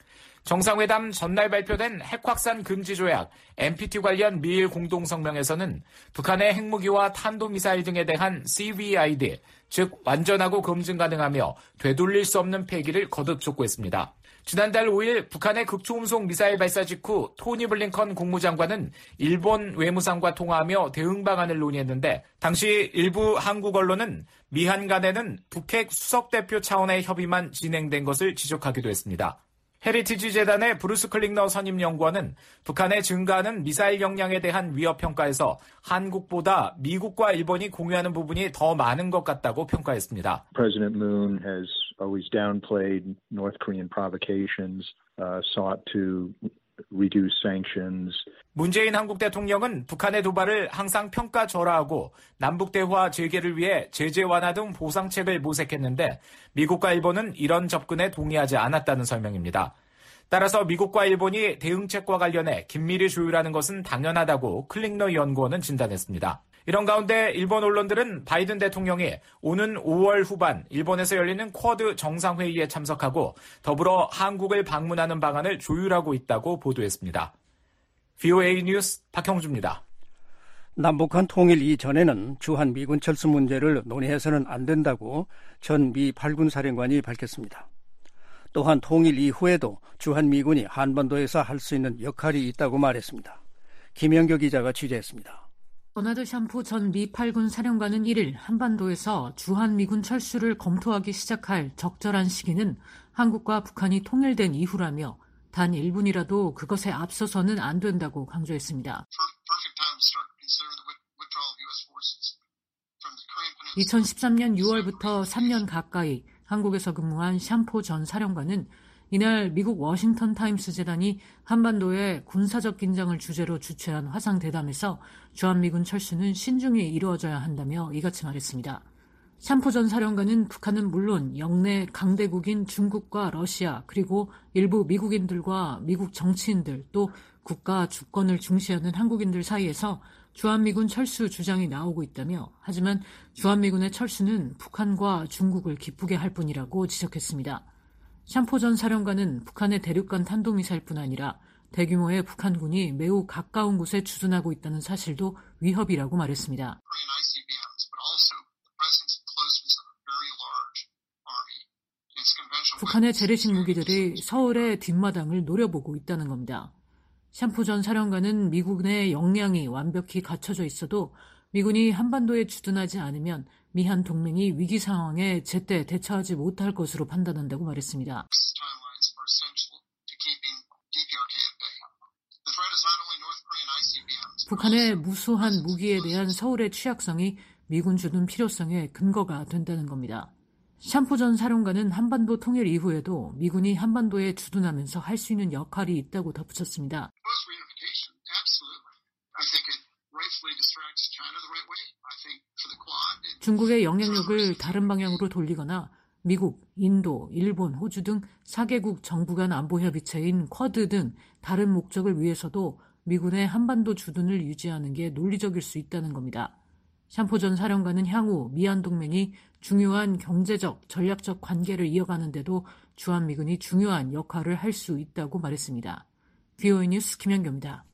정상회담 전날 발표된 핵확산 금지 조약 NPT 관련 미일 공동성명에서는 북한의 핵무기와 탄도미사일 등에 대한 CVID, 즉 완전하고 검증 가능하며 되돌릴 수 없는 폐기를 거듭 촉구했습니다. 지난달 5일 북한의 극초음속 미사일 발사 직후 토니 블링컨 국무장관은 일본 외무상과 통화하며 대응 방안을 논의했는데 당시 일부 한국 언론은 미한 간에는 북핵 수석대표 차원의 협의만 진행된 것을 지적하기도 했습니다. 헤리티지 재단의 브루스 클링너 선임연구원은 북한의 증가하는 미사일 역량에 대한 위협 평가에서 한국보다 미국과 일본이 공유하는 부분이 더 많은 것 같다고 평가했습니다. President Moon has always downplayed North Korean provocations, sought to reduce sanctions. 문재인 한국 대통령은 북한의 도발을 항상 평가절하하고 남북 대화 재개를 위해 제재 완화 등 보상책을 모색했는데 미국과 일본은 이런 접근에 동의하지 않았다는 설명입니다. 따라서 미국과 일본이 대응책과 관련해 긴밀히 조율하는 것은 당연하다고 클링너 연구원은 진단했습니다. 이런 가운데 일본 언론들은 바이든 대통령이 오는 5월 후반 일본에서 열리는 쿼드 정상회의에 참석하고 더불어 한국을 방문하는 방안을 조율하고 있다고 보도했습니다. VOA 뉴스 박형주입니다. 남북한 통일 이전에는 주한 미군 철수 문제를 논의해서는 안 된다고 전 미 8군 사령관이 밝혔습니다. 또한 통일 이후에도 주한 미군이 한반도에서 할 수 있는 역할이 있다고 말했습니다. 김영교 기자가 취재했습니다. 버나드 샴푸 전 미 8군 사령관은 1일 한반도에서 주한미군 철수를 검토하기 시작할 적절한 시기는 한국과 북한이 통일된 이후라며 단 1분이라도 그것에 앞서서는 안 된다고 강조했습니다. 2013년 6월부터 3년 가까이 한국에서 근무한 샴푸 전 사령관은 이날 미국 워싱턴 타임스 재단이 한반도의 군사적 긴장을 주제로 주최한 화상 대담에서 주한미군 철수는 신중히 이루어져야 한다며 이같이 말했습니다. 샴푸 전 사령관은 북한은 물론 영내 강대국인 중국과 러시아 그리고 일부 미국인들과 미국 정치인들 또 국가 주권을 중시하는 한국인들 사이에서 주한미군 철수 주장이 나오고 있다며 하지만 주한미군의 철수는 북한과 중국을 기쁘게 할 뿐이라고 지적했습니다. 샴푸 전 사령관은 북한의 대륙간 탄도미사일뿐 아니라 대규모의 북한군이 매우 가까운 곳에 주둔하고 있다는 사실도 위협이라고 말했습니다. 북한의 재래식 무기들이 서울의 뒷마당을 노려보고 있다는 겁니다. 샴푸 전 사령관은 미군의 역량이 완벽히 갖춰져 있어도 미군이 한반도에 주둔하지 않으면 미한 동맹이 위기 상황에 제때 대처하지 못할 것으로 판단한다고 말했습니다. 북한의 무수한 무기에 대한 서울의 취약성이 미군 주둔 필요성의 근거가 된다는 겁니다. 샴포 전 사령관은 한반도 통일 이후에도 미군이 한반도에 주둔하면서 할 수 있는 역할이 있다고 덧붙였습니다. 중국의 영향력을 다른 방향으로 돌리거나 미국, 인도, 일본, 호주 등 4개국 정부 간 안보협의체인 쿼드 등 다른 목적을 위해서도 미군의 한반도 주둔을 유지하는 게 논리적일 수 있다는 겁니다. 샴포 전 사령관은 향후 미한 동맹이 중요한 경제적, 전략적 관계를 이어가는 데도 주한미군이 중요한 역할을 할 수 있다고 말했습니다. VOA 뉴스 김현교입니다.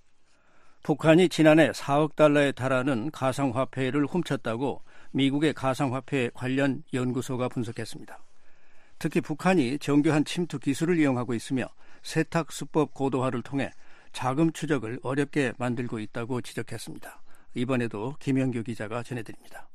북한이 지난해 4억 달러에 달하는 가상화폐를 훔쳤다고 미국의 가상화폐 관련 연구소가 분석했습니다. 특히 북한이 정교한 침투 기술을 이용하고 있으며 세탁수법 고도화를 통해 자금 추적을 어렵게 만들고 있다고 지적했습니다. 이번에도 김영규 기자가 전해드립니다.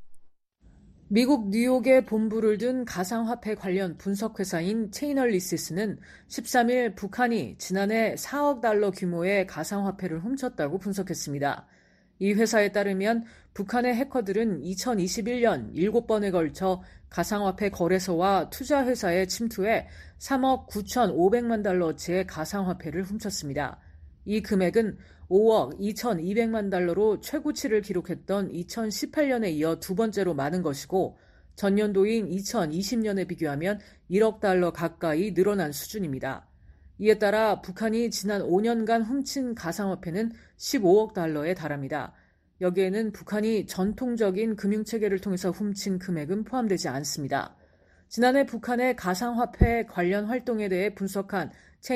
미국 뉴욕에 본부를 둔 가상화폐 관련 분석회사인 체이널리시스는 13일 북한이 지난해 4억 달러 규모의 가상화폐를 훔쳤다고 분석했습니다. 이 회사에 따르면 북한의 해커들은 2021년 7번에 걸쳐 가상화폐 거래소와 투자회사에 침투해 3억 9,500만 달러어치의 가상화폐를 훔쳤습니다. 이 금액은 5억 2,200만 달러로 최고치를 기록했던 2018년에 이어 두 번째로 많은 것이고 전년도인 2020년에 비교하면 1억 달러 가까이 늘어난 수준입니다. 이에 따라 북한이 지난 5년간 훔친 가상화폐는 15억 달러에 달합니다. 여기에는 북한이 전통적인 금융체계를 통해서 훔친 금액은 포함되지 않습니다. 지난해 북한의 가상화폐 관련 활동에 대해 분석한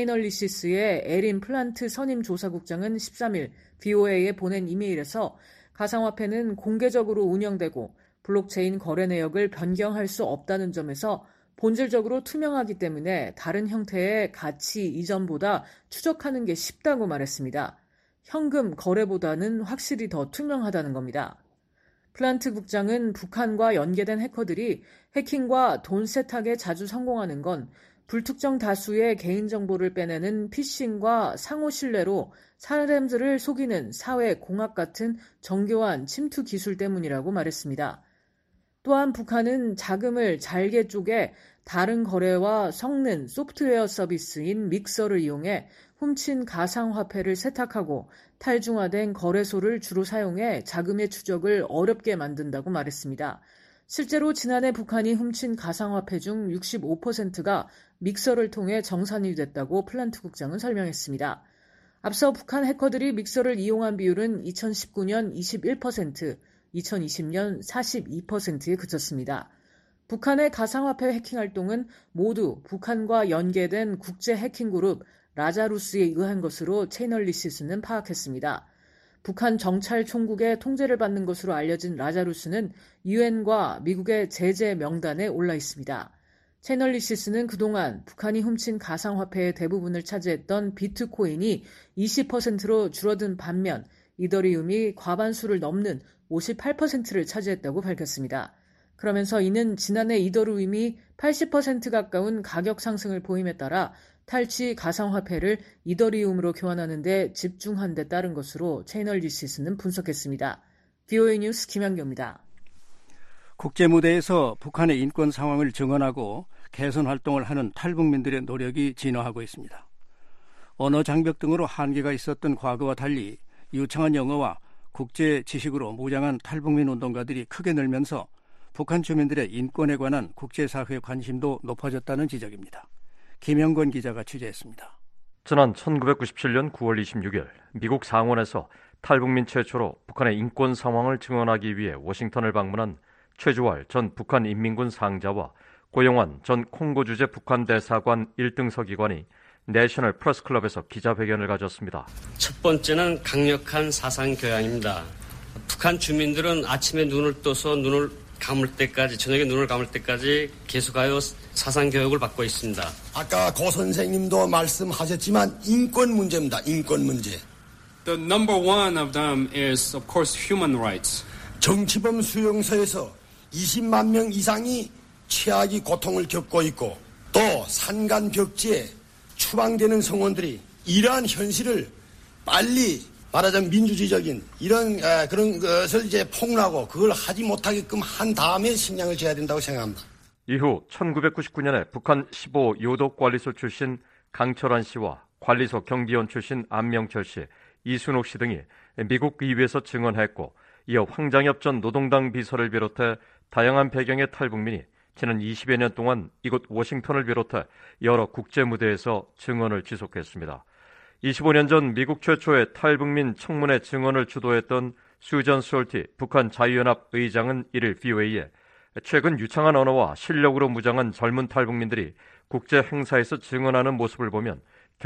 체이널리시스의 에린 플란트 선임조사국장은 13일 VOA에 보낸 이메일에서 가상화폐는 공개적으로 운영되고 블록체인 거래 내역을 변경할 수 없다는 점에서 본질적으로 투명하기 때문에 다른 형태의 가치 이전보다 추적하는 게 쉽다고 말했습니다. 현금 거래보다는 확실히 더 투명하다는 겁니다. 플란트 국장은 북한과 연계된 해커들이 해킹과 돈 세탁에 자주 성공하는 건 불특정 다수의 개인정보를 빼내는 피싱과 상호 신뢰로 사람들을 속이는 사회공학 같은 정교한 침투 기술 때문이라고 말했습니다. 또한 북한은 자금을 잘게 쪼개 다른 거래와 섞는 소프트웨어 서비스인 믹서를 이용해 훔친 가상화폐를 세탁하고 탈중화된 거래소를 주로 사용해 자금의 추적을 어렵게 만든다고 말했습니다. 실제로 지난해 북한이 훔친 가상화폐 중 65%가 믹서를 통해 정산이 됐다고 플란트 국장은 설명했습니다. 앞서 북한 해커들이 믹서를 이용한 비율은 2019년 21%, 2020년 42%에 그쳤습니다. 북한의 가상화폐 해킹 활동은 모두 북한과 연계된 국제 해킹 그룹 라자루스에 의한 것으로 체이널리시스는 파악했습니다. 북한 정찰 총국의 통제를 받는 것으로 알려진 라자루스는 유엔과 미국의 제재 명단에 올라 있습니다. 체이널리시스는 그동안 북한이 훔친 가상화폐의 대부분을 차지했던 비트코인이 20%로 줄어든 반면 이더리움이 과반수를 넘는 58%를 차지했다고 밝혔습니다. 그러면서 이는 지난해 이더리움이 80% 가까운 가격 상승을 보임에 따라 탈취 가상화폐를 이더리움으로 교환하는 데 집중한 데 따른 것으로 체이널리시스는 분석했습니다. VOA 뉴스 김한교입니다. 국제무대에서 북한의 인권 상황을 증언하고 개선 활동을 하는 탈북민들의 노력이 진화하고 있습니다. 언어 장벽 등으로 한계가 있었던 과거와 달리 유창한 영어와 국제 지식으로 무장한 탈북민 운동가들이 크게 늘면서 북한 주민들의 인권에 관한 국제사회의 관심도 높아졌다는 지적입니다. 김영권 기자가 취재했습니다. 지난 1997년 9월 26일 미국 상원에서 탈북민 최초로 북한의 인권 상황을 증언하기 위해 워싱턴을 방문한 최주왈 전 북한 인민군 상자와 고영환 전 콩고 주재 북한 대사관 1등 서기관이 내셔널 프레스클럽에서 기자회견을 가졌습니다. 첫 번째는 강력한 사상 교양입니다. 북한 주민들은 아침에 눈을 떠서 저녁에 눈을 감을 때까지 계속하여 사상 교육을 받고 있습니다. 아까 고 선생님도 말씀하셨지만 인권 문제입니다. 인권 문제. The number one of them is of course human rights. 정치범 수용소에서 20만 명 이상이 최악의 고통을 겪고 있고 또 산간 벽지에 추방되는 성원들이 이러한 현실을 빨리 말하자면 민주주의적인 그런 것을 이제 폭로하고 그걸 하지 못하게끔 한 다음에 식량을 줘야 된다고 생각합니다. 이후 1999년에 북한 15 요독관리소 출신 강철환 씨와 관리소 경비원 출신 안명철 씨, 이순옥 씨 등이 미국 의회에서 증언했고, 이어 황장엽 전 노동당 비서를 비롯해 다양한 배경의 탈북민이 지난 20여 년 동안 이곳 워싱턴을 비롯해 여러 국제 무대에서 증언을 지속했습니다. 25년 전 미국 최초의 탈북민 청문회 증언을 주도했던 수전 솔티 북한 자유연합 의장은 이를 VOA에 최근 유창한 언어와 실력으로 무장한 젊은 탈북민들이 국제 행사에서 증언하는 모습을 보면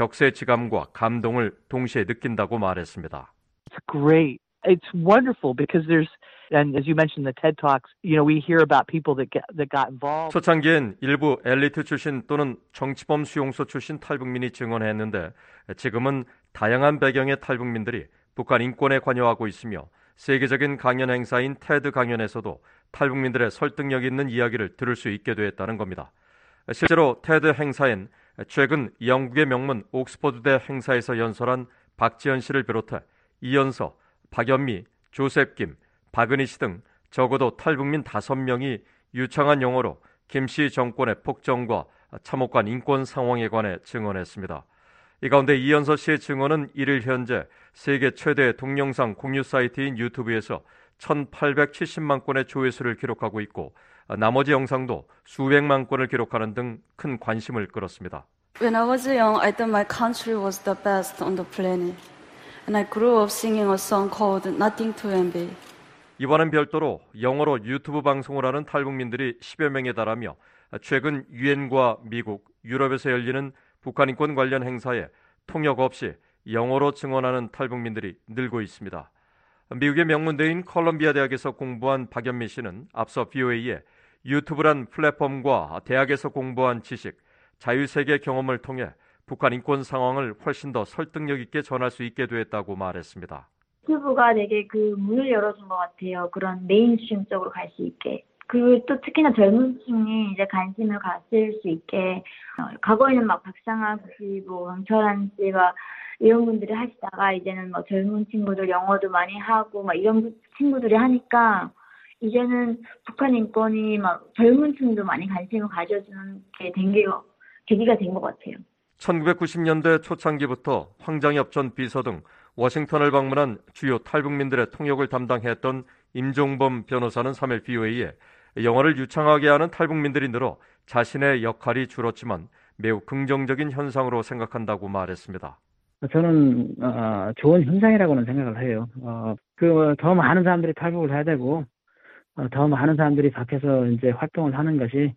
격세지감과 감동을 동시에 느낀다고 말했습니다. It's great. It's wonderful because and as you mentioned the TED Talks, we hear about people that got involved. 초창기엔 일부 엘리트 출신 또는 정치범 수용소 출신 탈북민이 증언했는데 지금은 다양한 배경의 탈북민들이 북한 인권에 관여하고 있으며 세계적인 강연 행사인 테드 강연에서도 탈북민들의 설득력 있는 이야기를 들을 수 있게 됐다는 겁니다. 실제로 테드 행사엔 최근 영국의 명문 옥스퍼드대 행사에서 연설한 박지현 씨를 비롯해 이연서, 박연미, 조셉 김, 박은희 씨 등 적어도 탈북민 5명이 유창한 영어로 김 씨 정권의 폭정과 참혹한 인권 상황에 관해 증언했습니다. 이 가운데 이연서 씨의 증언은 이를 현재 세계 최대 동영상 공유 사이트인 유튜브에서 1,870만 건의 조회수를 기록하고 있고 나머지 영상도 수백만 건을 기록하는 등 큰 관심을 끌었습니다. When I was young, I thought my country was the best on the planet. And I grew up singing a song called Nothing to Envy. 이와는 별도로 영어로 유튜브 방송을 하는 탈북민들이 10여 명에 달하며 최근 유엔과 미국, 유럽에서 열리는 북한 인권 관련 행사에 통역 없이 영어로 증언하는 탈북민들이 늘고 있습니다. 미국의 명문대인 컬럼비아 대학에서 공부한 박연미 씨는 앞서 VOA에 유튜브란 플랫폼과 대학에서 공부한 지식, 자유세계 경험을 통해 북한 인권 상황을 훨씬 더 설득력 있게 전할 수 있게 됐다고 말했습니다. 유튜브가 되게 그 문을 열어준 것 같아요. 그런 메인스트림 쪽으로 갈 수 있게. 그리고 또 특히나 젊은 층이 이제 관심을 가질 수 있게, 과거에는 막 박상학 씨, 강철환 씨가 이런 분들이 하시다가 이제는 젊은 친구들 영어도 많이 하고 이런 친구들이 하니까 이제는 북한 인권이 젊은 층도 많이 관심을 가져주는 게 된 게 계기가 된 것 같아요. 1990년대 초창기부터 황장엽 전 비서 등 워싱턴을 방문한 주요 탈북민들의 통역을 담당했던 임종범 변호사는 3일 VOA에 영어를 유창하게 하는 탈북민들이 늘어 자신의 역할이 줄었지만 매우 긍정적인 현상으로 생각한다고 말했습니다. 저는 좋은 현상이라고는 생각을 해요. 더 많은 사람들이 탈북을 해야 되고 더 많은 사람들이 밖에서 이제 활동을 하는 것이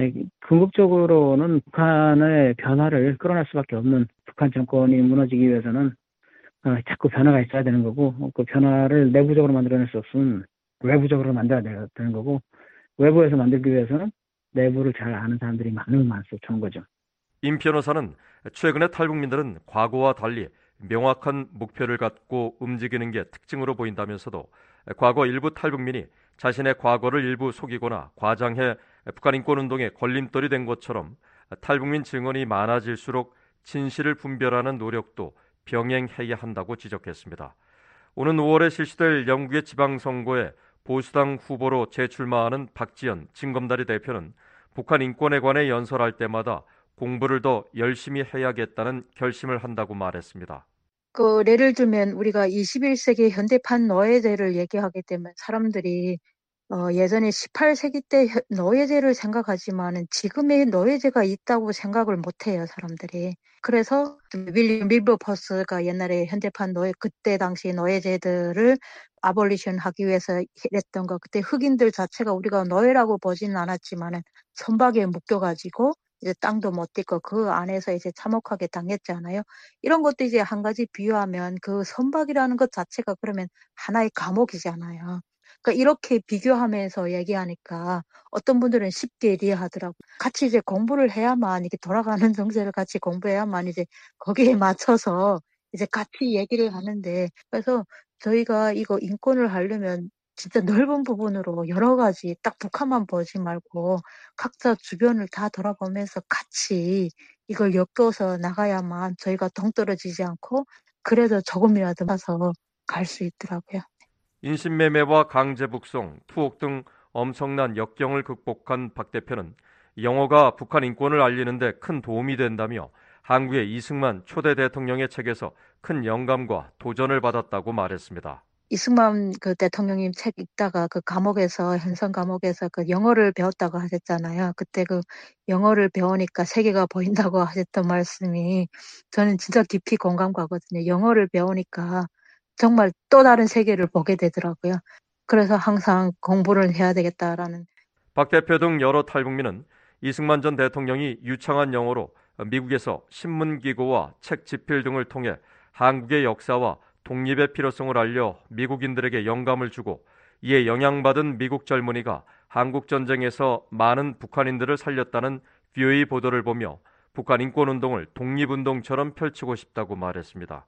궁극적으로는 북한의 변화를 끌어낼 수밖에 없는, 북한 정권이 무너지기 위해서는 자꾸 변화가 있어야 되는 거고, 그 변화를 내부적으로 만들어낼 수 없으면 외부적으로 만들어야 되는 거고, 외부에서 만들기 위해서는 내부를 잘 아는 사람들이 많으면 많을수록 좋은 거죠. 임 변호사는 최근의 탈북민들은 과거와 달리 명확한 목표를 갖고 움직이는 게 특징으로 보인다면서도 과거 일부 탈북민이 자신의 과거를 일부 속이거나 과장해 북한 인권운동에 걸림돌이 된 것처럼 탈북민 증언이 많아질수록 진실을 분별하는 노력도 병행해야 한다고 지적했습니다. 오는 5월에 실시될 영국의 지방선거에 보수당 후보로 재출마하는 박지현 진검다리 대표는 북한 인권에 관해 연설할 때마다 공부를 더 열심히 해야겠다는 결심을 한다고 말했습니다. 예를 들면 우리가 21세기 현대판 노예제를 얘기하게 되면 사람들이 예전에 18세기 때 노예제를 생각하지만은 지금의 노예제가 있다고 생각을 못해요, 사람들이. 그래서 윌리엄 밀버퍼스가 옛날에 현대판 그때 당시 노예제들을 아볼리션 하기 위해서 했던 거, 그때 흑인들 자체가 우리가 노예라고 보지는 않았지만은 선박에 묶여가지고 이제 땅도 못 딛고 그 안에서 이제 참혹하게 당했잖아요. 이런 것도 이제 한 가지 비유하면 그 선박이라는 것 자체가 그러면 하나의 감옥이잖아요. 그러니까 이렇게 비교하면서 얘기하니까 어떤 분들은 쉽게 이해하더라고요. 같이 이제 공부를 해야만, 이렇게 돌아가는 정세를 같이 공부해야만 이제 거기에 맞춰서 이제 같이 얘기를 하는데, 그래서 저희가 이거 인권을 하려면 진짜 넓은 부분으로 여러 가지 딱 북한만 보지 말고 각자 주변을 다 돌아보면서 같이 이걸 엮어서 나가야만 저희가 동떨어지지 않고 그래도 조금이라도 가서 갈 수 있더라고요. 인신매매와 강제북송, 투옥 등 엄청난 역경을 극복한 박 대표는 영어가 북한 인권을 알리는 데 큰 도움이 된다며 한국의 이승만 초대 대통령의 책에서 큰 영감과 도전을 받았다고 말했습니다. 이승만 그 대통령님 책 읽다가 그 감옥에서 현성 감옥에서 그 영어를 배웠다고 하셨잖아요. 그때 그 영어를 배우니까 세계가 보인다고 하셨던 말씀이 저는 진짜 깊이 공감 가거든요. 영어를 배우니까 정말 또 다른 세계를 보게 되더라고요. 그래서 항상 공부를 해야 되겠다라는. 박 대표 등 여러 탈북민은 이승만 전 대통령이 유창한 영어로 미국에서 신문기고와 책 집필 등을 통해 한국의 역사와 독립의 필요성을 알려 미국인들에게 영감을 주고 이에 영향받은 미국 젊은이가 한국전쟁에서 많은 북한인들을 살렸다는 VOA 보도를 보며 북한 인권운동을 독립운동처럼 펼치고 싶다고 말했습니다.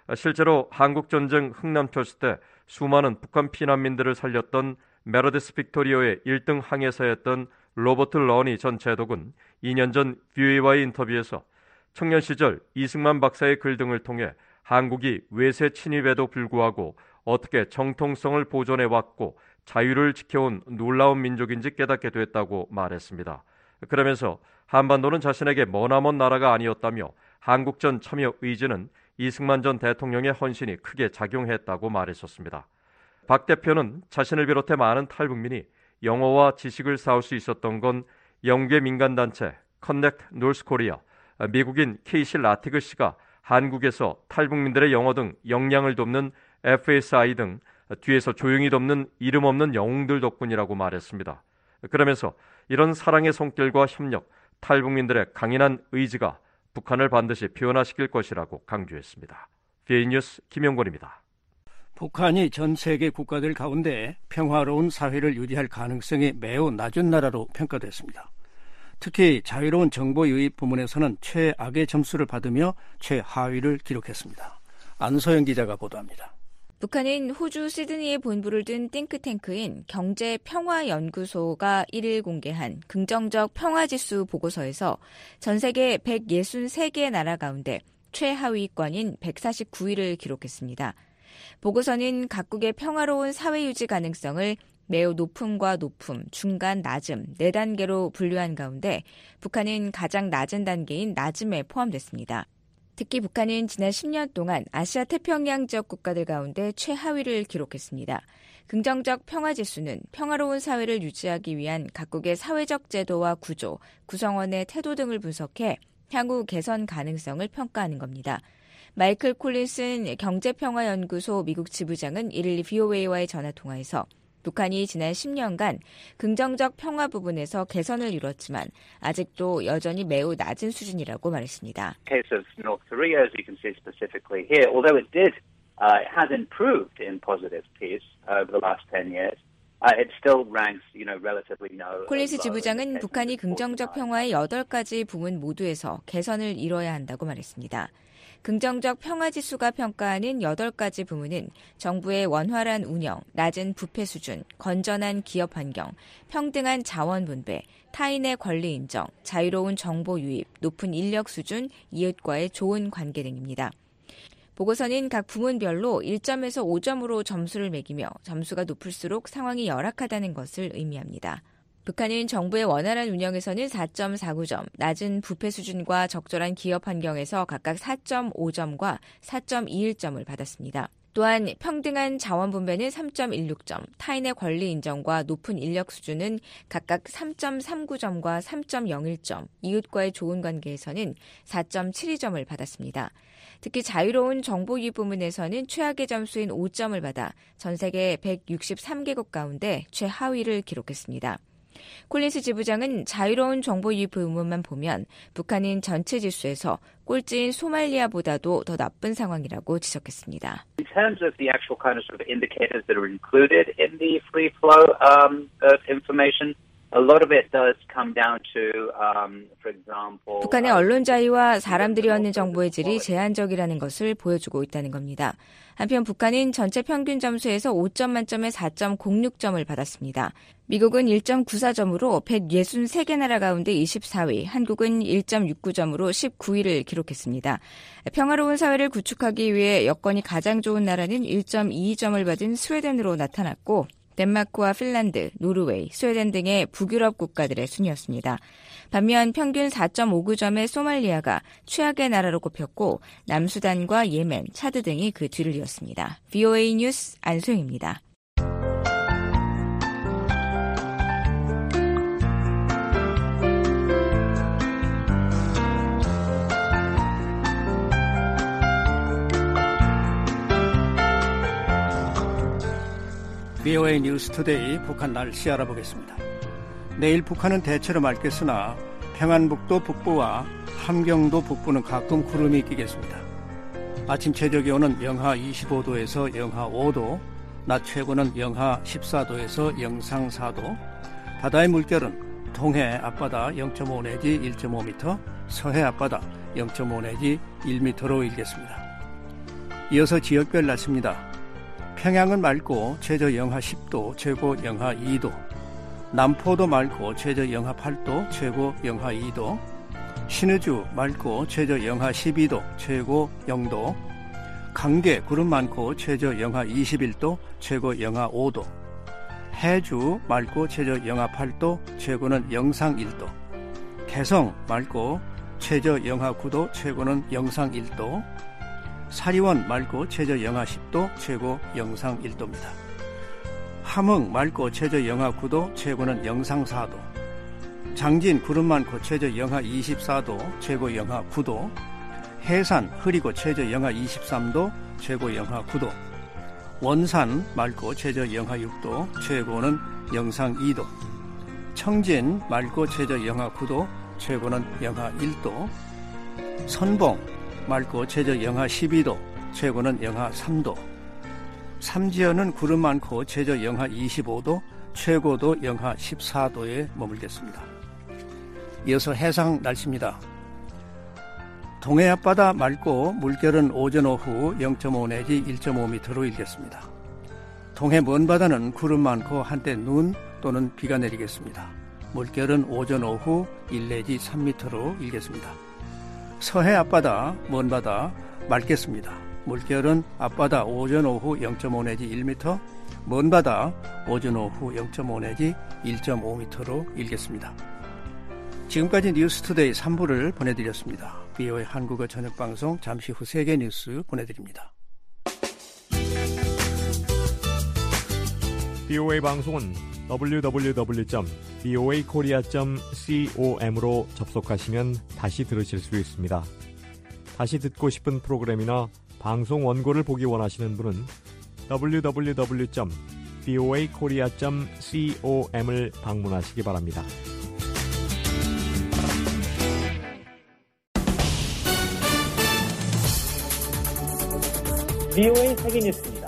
실제로 한국전쟁 흥남철수 때 수많은 북한 피난민들을 살렸던 메르디스 빅토리오의 1등 항해사였던 로버트 러니 전 제독은 2년 전 VOA와의 인터뷰에서 청년 시절 이승만 박사의 글 등을 통해 한국이 외세 침입에도 불구하고 어떻게 정통성을 보존해왔고 자유를 지켜온 놀라운 민족인지 깨닫게 됐다고 말했습니다. 그러면서 한반도는 자신에게 머나먼 나라가 아니었다며 한국전 참여 의지는 이승만 전 대통령의 헌신이 크게 작용했다고 말했었습니다. 박 대표는 자신을 비롯해 많은 탈북민이 영어와 지식을 쌓을 수 있었던 건 영국의 민간단체 커넥트 노스 코리아, 미국인 케이시 라티그 씨가 한국에서 탈북민들의 영어 등 역량을 돕는 FSI 등 뒤에서 조용히 돕는 이름 없는 영웅들 덕분이라고 말했습니다. 그러면서 이런 사랑의 손길과 협력, 탈북민들의 강인한 의지가 북한을 반드시 변화시킬 것이라고 강조했습니다. VOA 뉴스 김영권입니다. 북한이 전 세계 국가들 가운데 평화로운 사회를 유지할 가능성이 매우 낮은 나라로 평가됐습니다. 특히 자유로운 정보 유입 부문에서는 최악의 점수를 받으며 최하위를 기록했습니다. 안소영 기자가 보도합니다. 북한은 호주 시드니에 본부를 둔 띵크탱크인 경제평화연구소가 1일 공개한 긍정적 평화지수 보고서에서 전 세계 163개 나라 가운데 최하위권인 149위를 기록했습니다. 보고서는 각국의 평화로운 사회 유지 가능성을 매우 높음과 높음, 중간, 낮음 4단계로 분류한 가운데 북한은 가장 낮은 단계인 낮음에 포함됐습니다. 특히 북한은 지난 10년 동안 아시아 태평양 지역 국가들 가운데 최하위를 기록했습니다. 긍정적 평화지수는 평화로운 사회를 유지하기 위한 각국의 사회적 제도와 구조, 구성원의 태도 등을 분석해 향후 개선 가능성을 평가하는 겁니다. 마이클 콜린슨 경제평화연구소 미국 지부장은 1일 VOA와의 전화통화에서 북한이 지난 10년간 긍정적 평화 부분에서 개선을 이뤘지만 아직도 여전히 매우 낮은 수준이라고 말했습니다. Case of North Korea, as you can see specifically here, although it has improved in positive peace over the last 10 years. It still ranks, relatively low. 콜린스 지부장은 북한이 긍정적 평화의 8가지 부문 모두에서 개선을 이뤄야 한다고 말했습니다. 긍정적 평화지수가 평가하는 8가지 부문은 정부의 원활한 운영, 낮은 부패 수준, 건전한 기업 환경, 평등한 자원 분배, 타인의 권리 인정, 자유로운 정보 유입, 높은 인력 수준, 이웃과의 좋은 관계 등입니다. 보고서는 각 부문별로 1점에서 5점으로 점수를 매기며 점수가 높을수록 상황이 열악하다는 것을 의미합니다. 북한은 정부의 원활한 운영에서는 4.49점, 낮은 부패 수준과 적절한 기업 환경에서 각각 4.5점과 4.21점을 받았습니다. 또한 평등한 자원 분배는 3.16점, 타인의 권리 인정과 높은 인력 수준은 각각 3.39점과 3.01점, 이웃과의 좋은 관계에서는 4.72점을 받았습니다. 특히 자유로운 정보 유입 부문에서는 최악의 점수인 5점을 받아 전 세계 163개국 가운데 최하위를 기록했습니다. 콜린스 지부장은 자유로운 정보 유입 부문만 보면 북한은 전체 지수에서 꼴찌인 소말리아보다도 더 나쁜 상황이라고 지적했습니다. In terms of the actual kind of sort of indicators that are included in the free flow of information, a lot of it does come down to, for example, 북한의 언론 자유와 사람들이 얻는 정보의 질이 제한적이라는 것을 보여주고 있다는 겁니다. 한편 북한은 전체 평균 점수에서 5점 만점에 4.06점을 받았습니다. 미국은 1.94점으로 163개 나라 가운데 24위, 한국은 1.69점으로 19위를 기록했습니다. 평화로운 사회를 구축하기 위해 여건이 가장 좋은 나라는 1.22점을 받은 스웨덴으로 나타났고 덴마크와 핀란드, 노르웨이, 스웨덴 등의 북유럽 국가들의 순이었습니다. 반면 평균 4.59점의 소말리아가 최악의 나라로 꼽혔고 남수단과 예멘, 차드 등이 그 뒤를 이었습니다. VOA 뉴스 안소영입니다. VOA 뉴스투데이 북한 날씨 알아보겠습니다. 내일 북한은 대체로 맑겠으나 평안북도 북부와 함경도 북부는 가끔 구름이 끼겠습니다. 아침 최저 기온은 영하 25도에서 영하 5도, 낮 최고는 영하 14도에서 영상 4도, 바다의 물결은 동해 앞바다 0.5 내지 1.5m, 서해 앞바다 0.5 내지 1m로 일겠습니다. 이어서 지역별 날씨입니다. 평양은 맑고 최저 영하 10도, 최고 영하 2도. 남포도 맑고 최저 영하 8도, 최고 영하 2도. 신의주 맑고 최저 영하 12도, 최고 0도. 강계 구름 많고 최저 영하 21도, 최고 영하 5도. 해주 맑고 최저 영하 8도, 최고는 영상 1도. 개성 맑고 최저 영하 9도, 최고는 영상 1도. 사리원 맑고 최저 영하 10도, 최고 영상 1도입니다. 함흥 맑고 최저 영하 9도, 최고는 영상 4도. 장진 구름 많고 최저 영하 24도, 최고 영하 9도. 해산 흐리고 최저 영하 23도, 최고 영하 9도. 원산 맑고 최저 영하 6도, 최고는 영상 2도. 청진 맑고 최저 영하 9도, 최고는 영하 1도. 선봉 맑고 최저 영하 12도, 최고는 영하 3도. 삼지연은 구름 많고 최저 영하 25도, 최고도 영하 14도에 머물겠습니다. 이어서 해상 날씨입니다. 동해 앞바다 맑고 물결은 오전 오후 0.5 내지 1.5m로 일겠습니다. 동해 먼바다는 구름 많고 한때 눈 또는 비가 내리겠습니다. 물결은 오전 오후 1 내지 3m로 일겠습니다. 서해 앞바다, 먼바다 맑겠습니다. 물결은 앞바다 오전 오후 0.5 내지 1m, 먼바다 오전 오후 0.5 내지 1.5m로 일겠습니다. 지금까지 뉴스투데이 3부를 보내드렸습니다. VOA 한국어 저녁방송 잠시 후 세계 뉴스 보내드립니다. VOA 방송은 www.voakorea.com으로 접속하시면 다시 들으실 수 있습니다. 다시 듣고 싶은 프로그램이나 방송 원고를 보기 원하시는 분은 www.voakorea.com을 방문하시기 바랍니다. VOA 세계뉴스입니다.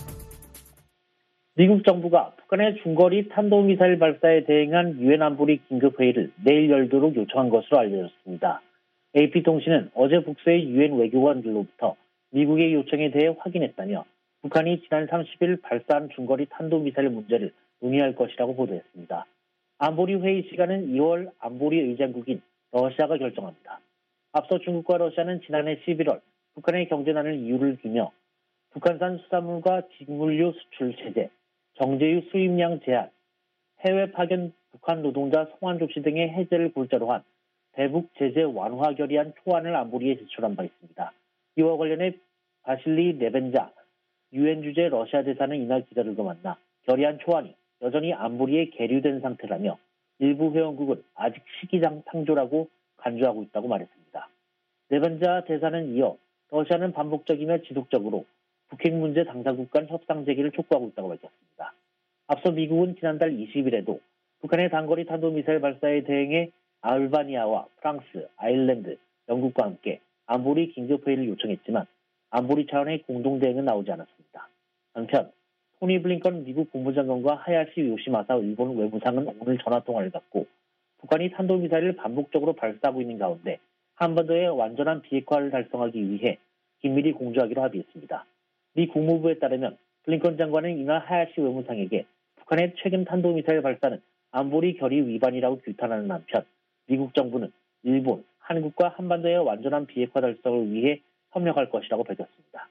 미국 정부가 북한의 중거리 탄도미사일 발사에 대응한 유엔 안보리 긴급회의를 내일 열도록 요청한 것으로 알려졌습니다. AP통신은 어제 북서의 유엔 외교관들로부터 미국의 요청에 대해 확인했다며 북한이 지난 30일 발사한 중거리 탄도미사일 문제를 논의할 것이라고 보도했습니다. 안보리 회의 시간은 2월 안보리 의장국인 러시아가 결정합니다. 앞서 중국과 러시아는 지난해 11월 북한의 경제난을 이유를 들며 북한산 수산물과 직물류 수출 제재, 정제유 수입량 제한, 해외 파견 북한 노동자 성환 조치 등의 해제를 골자로 한 대북 제재 완화 결의안 초안을 안보리에 제출한 바 있습니다. 이와 관련해 바실리 네벤자 유엔 주재 러시아 대사는 이날 기자들과 만나 결의안 초안이 여전히 안보리에 계류된 상태라며 일부 회원국은 아직 시기상조라고 간주하고 있다고 말했습니다. 네벤자 대사는 이어 러시아는 반복적이며 지속적으로 북핵 문제 당사국 간 협상 재개를 촉구하고 있다고 밝혔습니다. 앞서 미국은 지난달 20일에도 북한의 단거리 탄도미사일 발사에 대응해 알바니아와 프랑스, 아일랜드, 영국과 함께 안보리 긴급회의를 요청했지만 안보리 차원의 공동대응은 나오지 않았습니다. 한편 토니 블링컨 미국 국무장관과 하야시 요시마사 일본 외무상은 오늘 전화통화를 갖고 북한이 탄도미사일을 반복적으로 발사하고 있는 가운데 한반도의 완전한 비핵화를 달성하기 위해 긴밀히 공조하기로 합의했습니다. 미 국무부에 따르면 블링컨 장관은 이날 하야시 외무상에게 북한의 최근 탄도미사일 발사는 안보리 결의 위반이라고 규탄하는 한편 미국 정부는 일본, 한국과 한반도의 완전한 비핵화 달성을 위해 협력할 것이라고 밝혔습니다.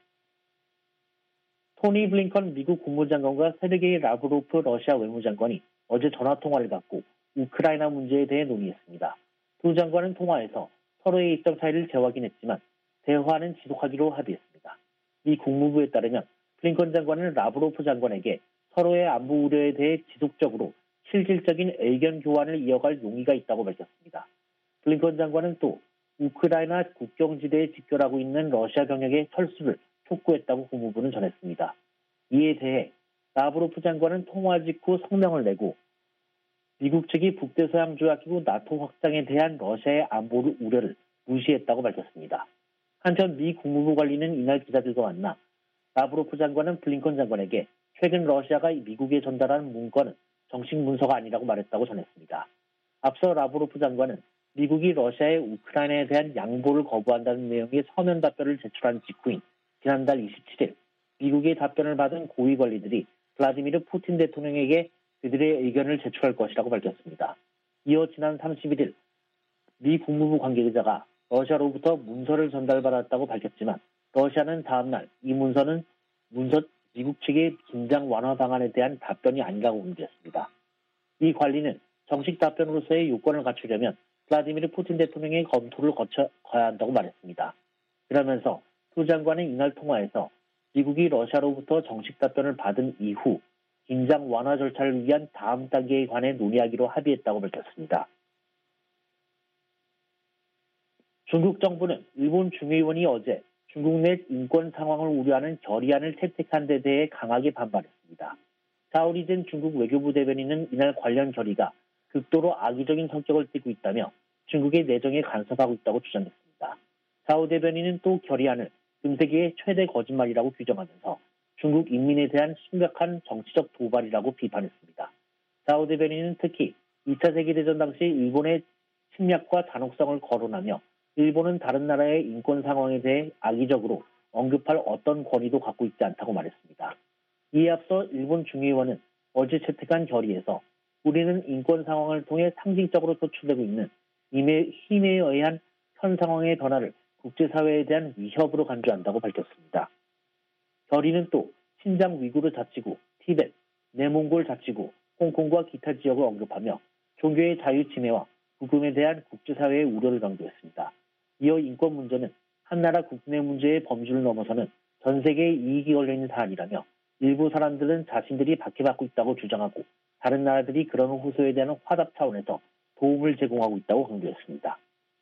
토니 블링컨 미국 국무장관과 세르게이 라브로프 러시아 외무장관이 어제 전화통화를 갖고 우크라이나 문제에 대해 논의했습니다. 두 장관은 통화에서 서로의 입장 차이를 재확인했지만 대화는 지속하기로 합의했습니다. 미 국무부에 따르면 블링컨 장관은 라브로프 장관에게 서로의 안보 우려에 대해 지속적으로 실질적인 의견 교환을 이어갈 용의가 있다고 밝혔습니다. 블링컨 장관은 또 우크라이나 국경지대에 집결하고 있는 러시아 병력의 철수를 촉구했다고 국무부는 전했습니다. 이에 대해 라브로프 장관은 통화 직후 성명을 내고 미국 측이 북대서양조약기구 나토 확장에 대한 러시아의 안보 우려를 무시했다고 밝혔습니다. 한편 미 국무부 관리는 이날 기자들과 만나 라브로프 장관은 블링컨 장관에게 최근 러시아가 미국에 전달한 문건은 정식 문서가 아니라고 말했다고 전했습니다. 앞서 라브로프 장관은 미국이 러시아의 우크라이나에 대한 양보를 거부한다는 내용의 서면 답변을 제출한 직후인 지난달 27일 미국의 답변을 받은 고위 관리들이 블라디미르 푸틴 대통령에게 그들의 의견을 제출할 것이라고 밝혔습니다. 이어 지난 31일 미 국무부 관계자가 러시아로부터 문서를 전달받았다고 밝혔지만 러시아는 다음 날 이 문서 미국 측의 긴장 완화 방안에 대한 답변이 아니라고 공개했습니다. 이 관리는 정식 답변으로서의 요건을 갖추려면 블라디미르 푸틴 대통령의 검토를 거쳐야 한다고 말했습니다. 그러면서 두 장관은 이날 통화에서 미국이 러시아로부터 정식 답변을 받은 이후 긴장 완화 절차를 위한 다음 단계에 관해 논의하기로 합의했다고 밝혔습니다. 중국 정부는 일본 중의원이 어제 중국 내 인권 상황을 우려하는 결의안을 채택한 데 대해 강하게 반발했습니다. 자오리젠 중국 외교부 대변인은 이날 관련 결의가 극도로 악의적인 성격을 띠고 있다며 중국의 내정에 간섭하고 있다고 주장했습니다. 자오 대변인은 또 결의안을 금세기의 최대 거짓말이라고 규정하면서 중국 인민에 대한 심각한 정치적 도발이라고 비판했습니다. 자오 대변인은 특히 2차 세계대전 당시 일본의 침략과 잔혹성을 거론하며 일본은 다른 나라의 인권 상황에 대해 악의적으로 언급할 어떤 권위도 갖고 있지 않다고 말했습니다. 이에 앞서 일본 중의원은 어제 채택한 결의에서 우리는 인권 상황을 통해 상징적으로 표출되고 있는 힘에 의한 현 상황의 변화를 국제사회에 대한 위협으로 간주한다고 밝혔습니다. 결의는 또 신장 위구르 자치구, 티벳, 내몽골 자치구, 홍콩과 기타 지역을 언급하며 종교의 자유 침해와 구금에 대한 국제사회의 우려를 강조했습니다. 이어 인권 문제는 한 나라 국내 문제의 범주를 넘어서는 전 세계의 이익이 걸려있는 사안이라며 일부 사람들은 자신들이 박해받고 있다고 주장하고 다른 나라들이 그런 호소에 대한 화답 차원에서 도움을 제공하고 있다고 강조했습니다.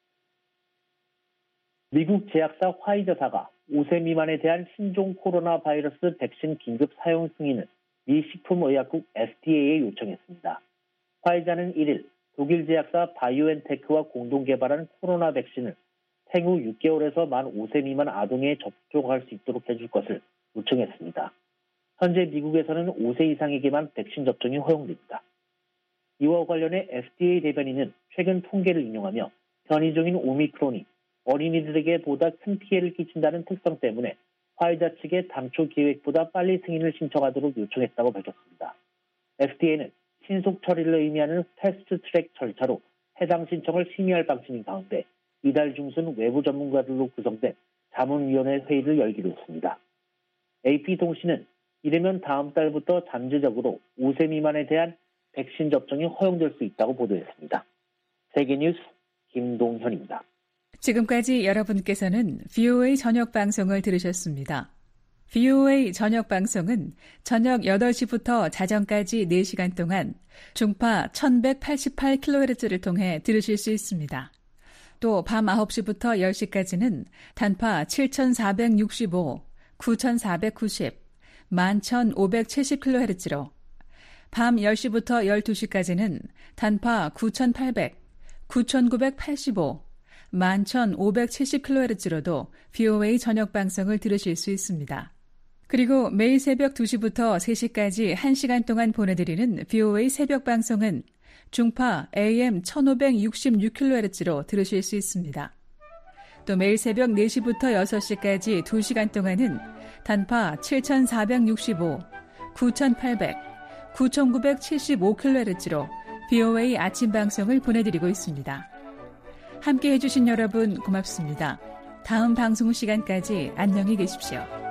미국 제약사 화이자사가 5세 미만에 대한 신종 코로나 바이러스 백신 긴급 사용 승인을 미 식품의약국 FDA에 요청했습니다. 화이자는 1일 독일 제약사 바이오엔테크와 공동 개발한 코로나 백신을 생후 6개월에서 만 5세 미만 아동에 접종할 수 있도록 해줄 것을 요청했습니다. 현재 미국에서는 5세 이상에게만 백신 접종이 허용됩니다. 이와 관련해 FDA 대변인은 최근 통계를 인용하며 변이종인 오미크론이 어린이들에게 보다 큰 피해를 끼친다는 특성 때문에 화이자 측의 당초 계획보다 빨리 승인을 신청하도록 요청했다고 밝혔습니다. FDA는 신속 처리를 의미하는 패스트 트랙 절차로 해당 신청을 심의할 방침인 가운데 이달 중순 외부 전문가들로 구성된 자문위원회 회의를 열기로 했습니다. AP통신은 이르면 다음 달부터 잠재적으로 5세 미만에 대한 백신 접종이 허용될 수 있다고 보도했습니다. 세계뉴스 김동현입니다. 지금까지 여러분께서는 VOA 저녁 방송을 들으셨습니다. VOA 저녁 방송은 저녁 8시부터 자정까지 4시간 동안 중파 1188kHz를 통해 들으실 수 있습니다. 또 밤 9시부터 10시까지는 단파 7465, 9490, 11570kHz로 밤 10시부터 12시까지는 단파 9800, 9985, 11570kHz로도 VOA 저녁 방송을 들으실 수 있습니다. 그리고 매일 새벽 2시부터 3시까지 1시간 동안 보내드리는 VOA 새벽 방송은 중파 AM 1566kHz로 들으실 수 있습니다. 또 매일 새벽 4시부터 6시까지 2시간 동안은 단파 7465, 9800, 9975kHz로 VOA 아침 방송을 보내드리고 있습니다. 함께해 주신 여러분 고맙습니다. 다음 방송 시간까지 안녕히 계십시오.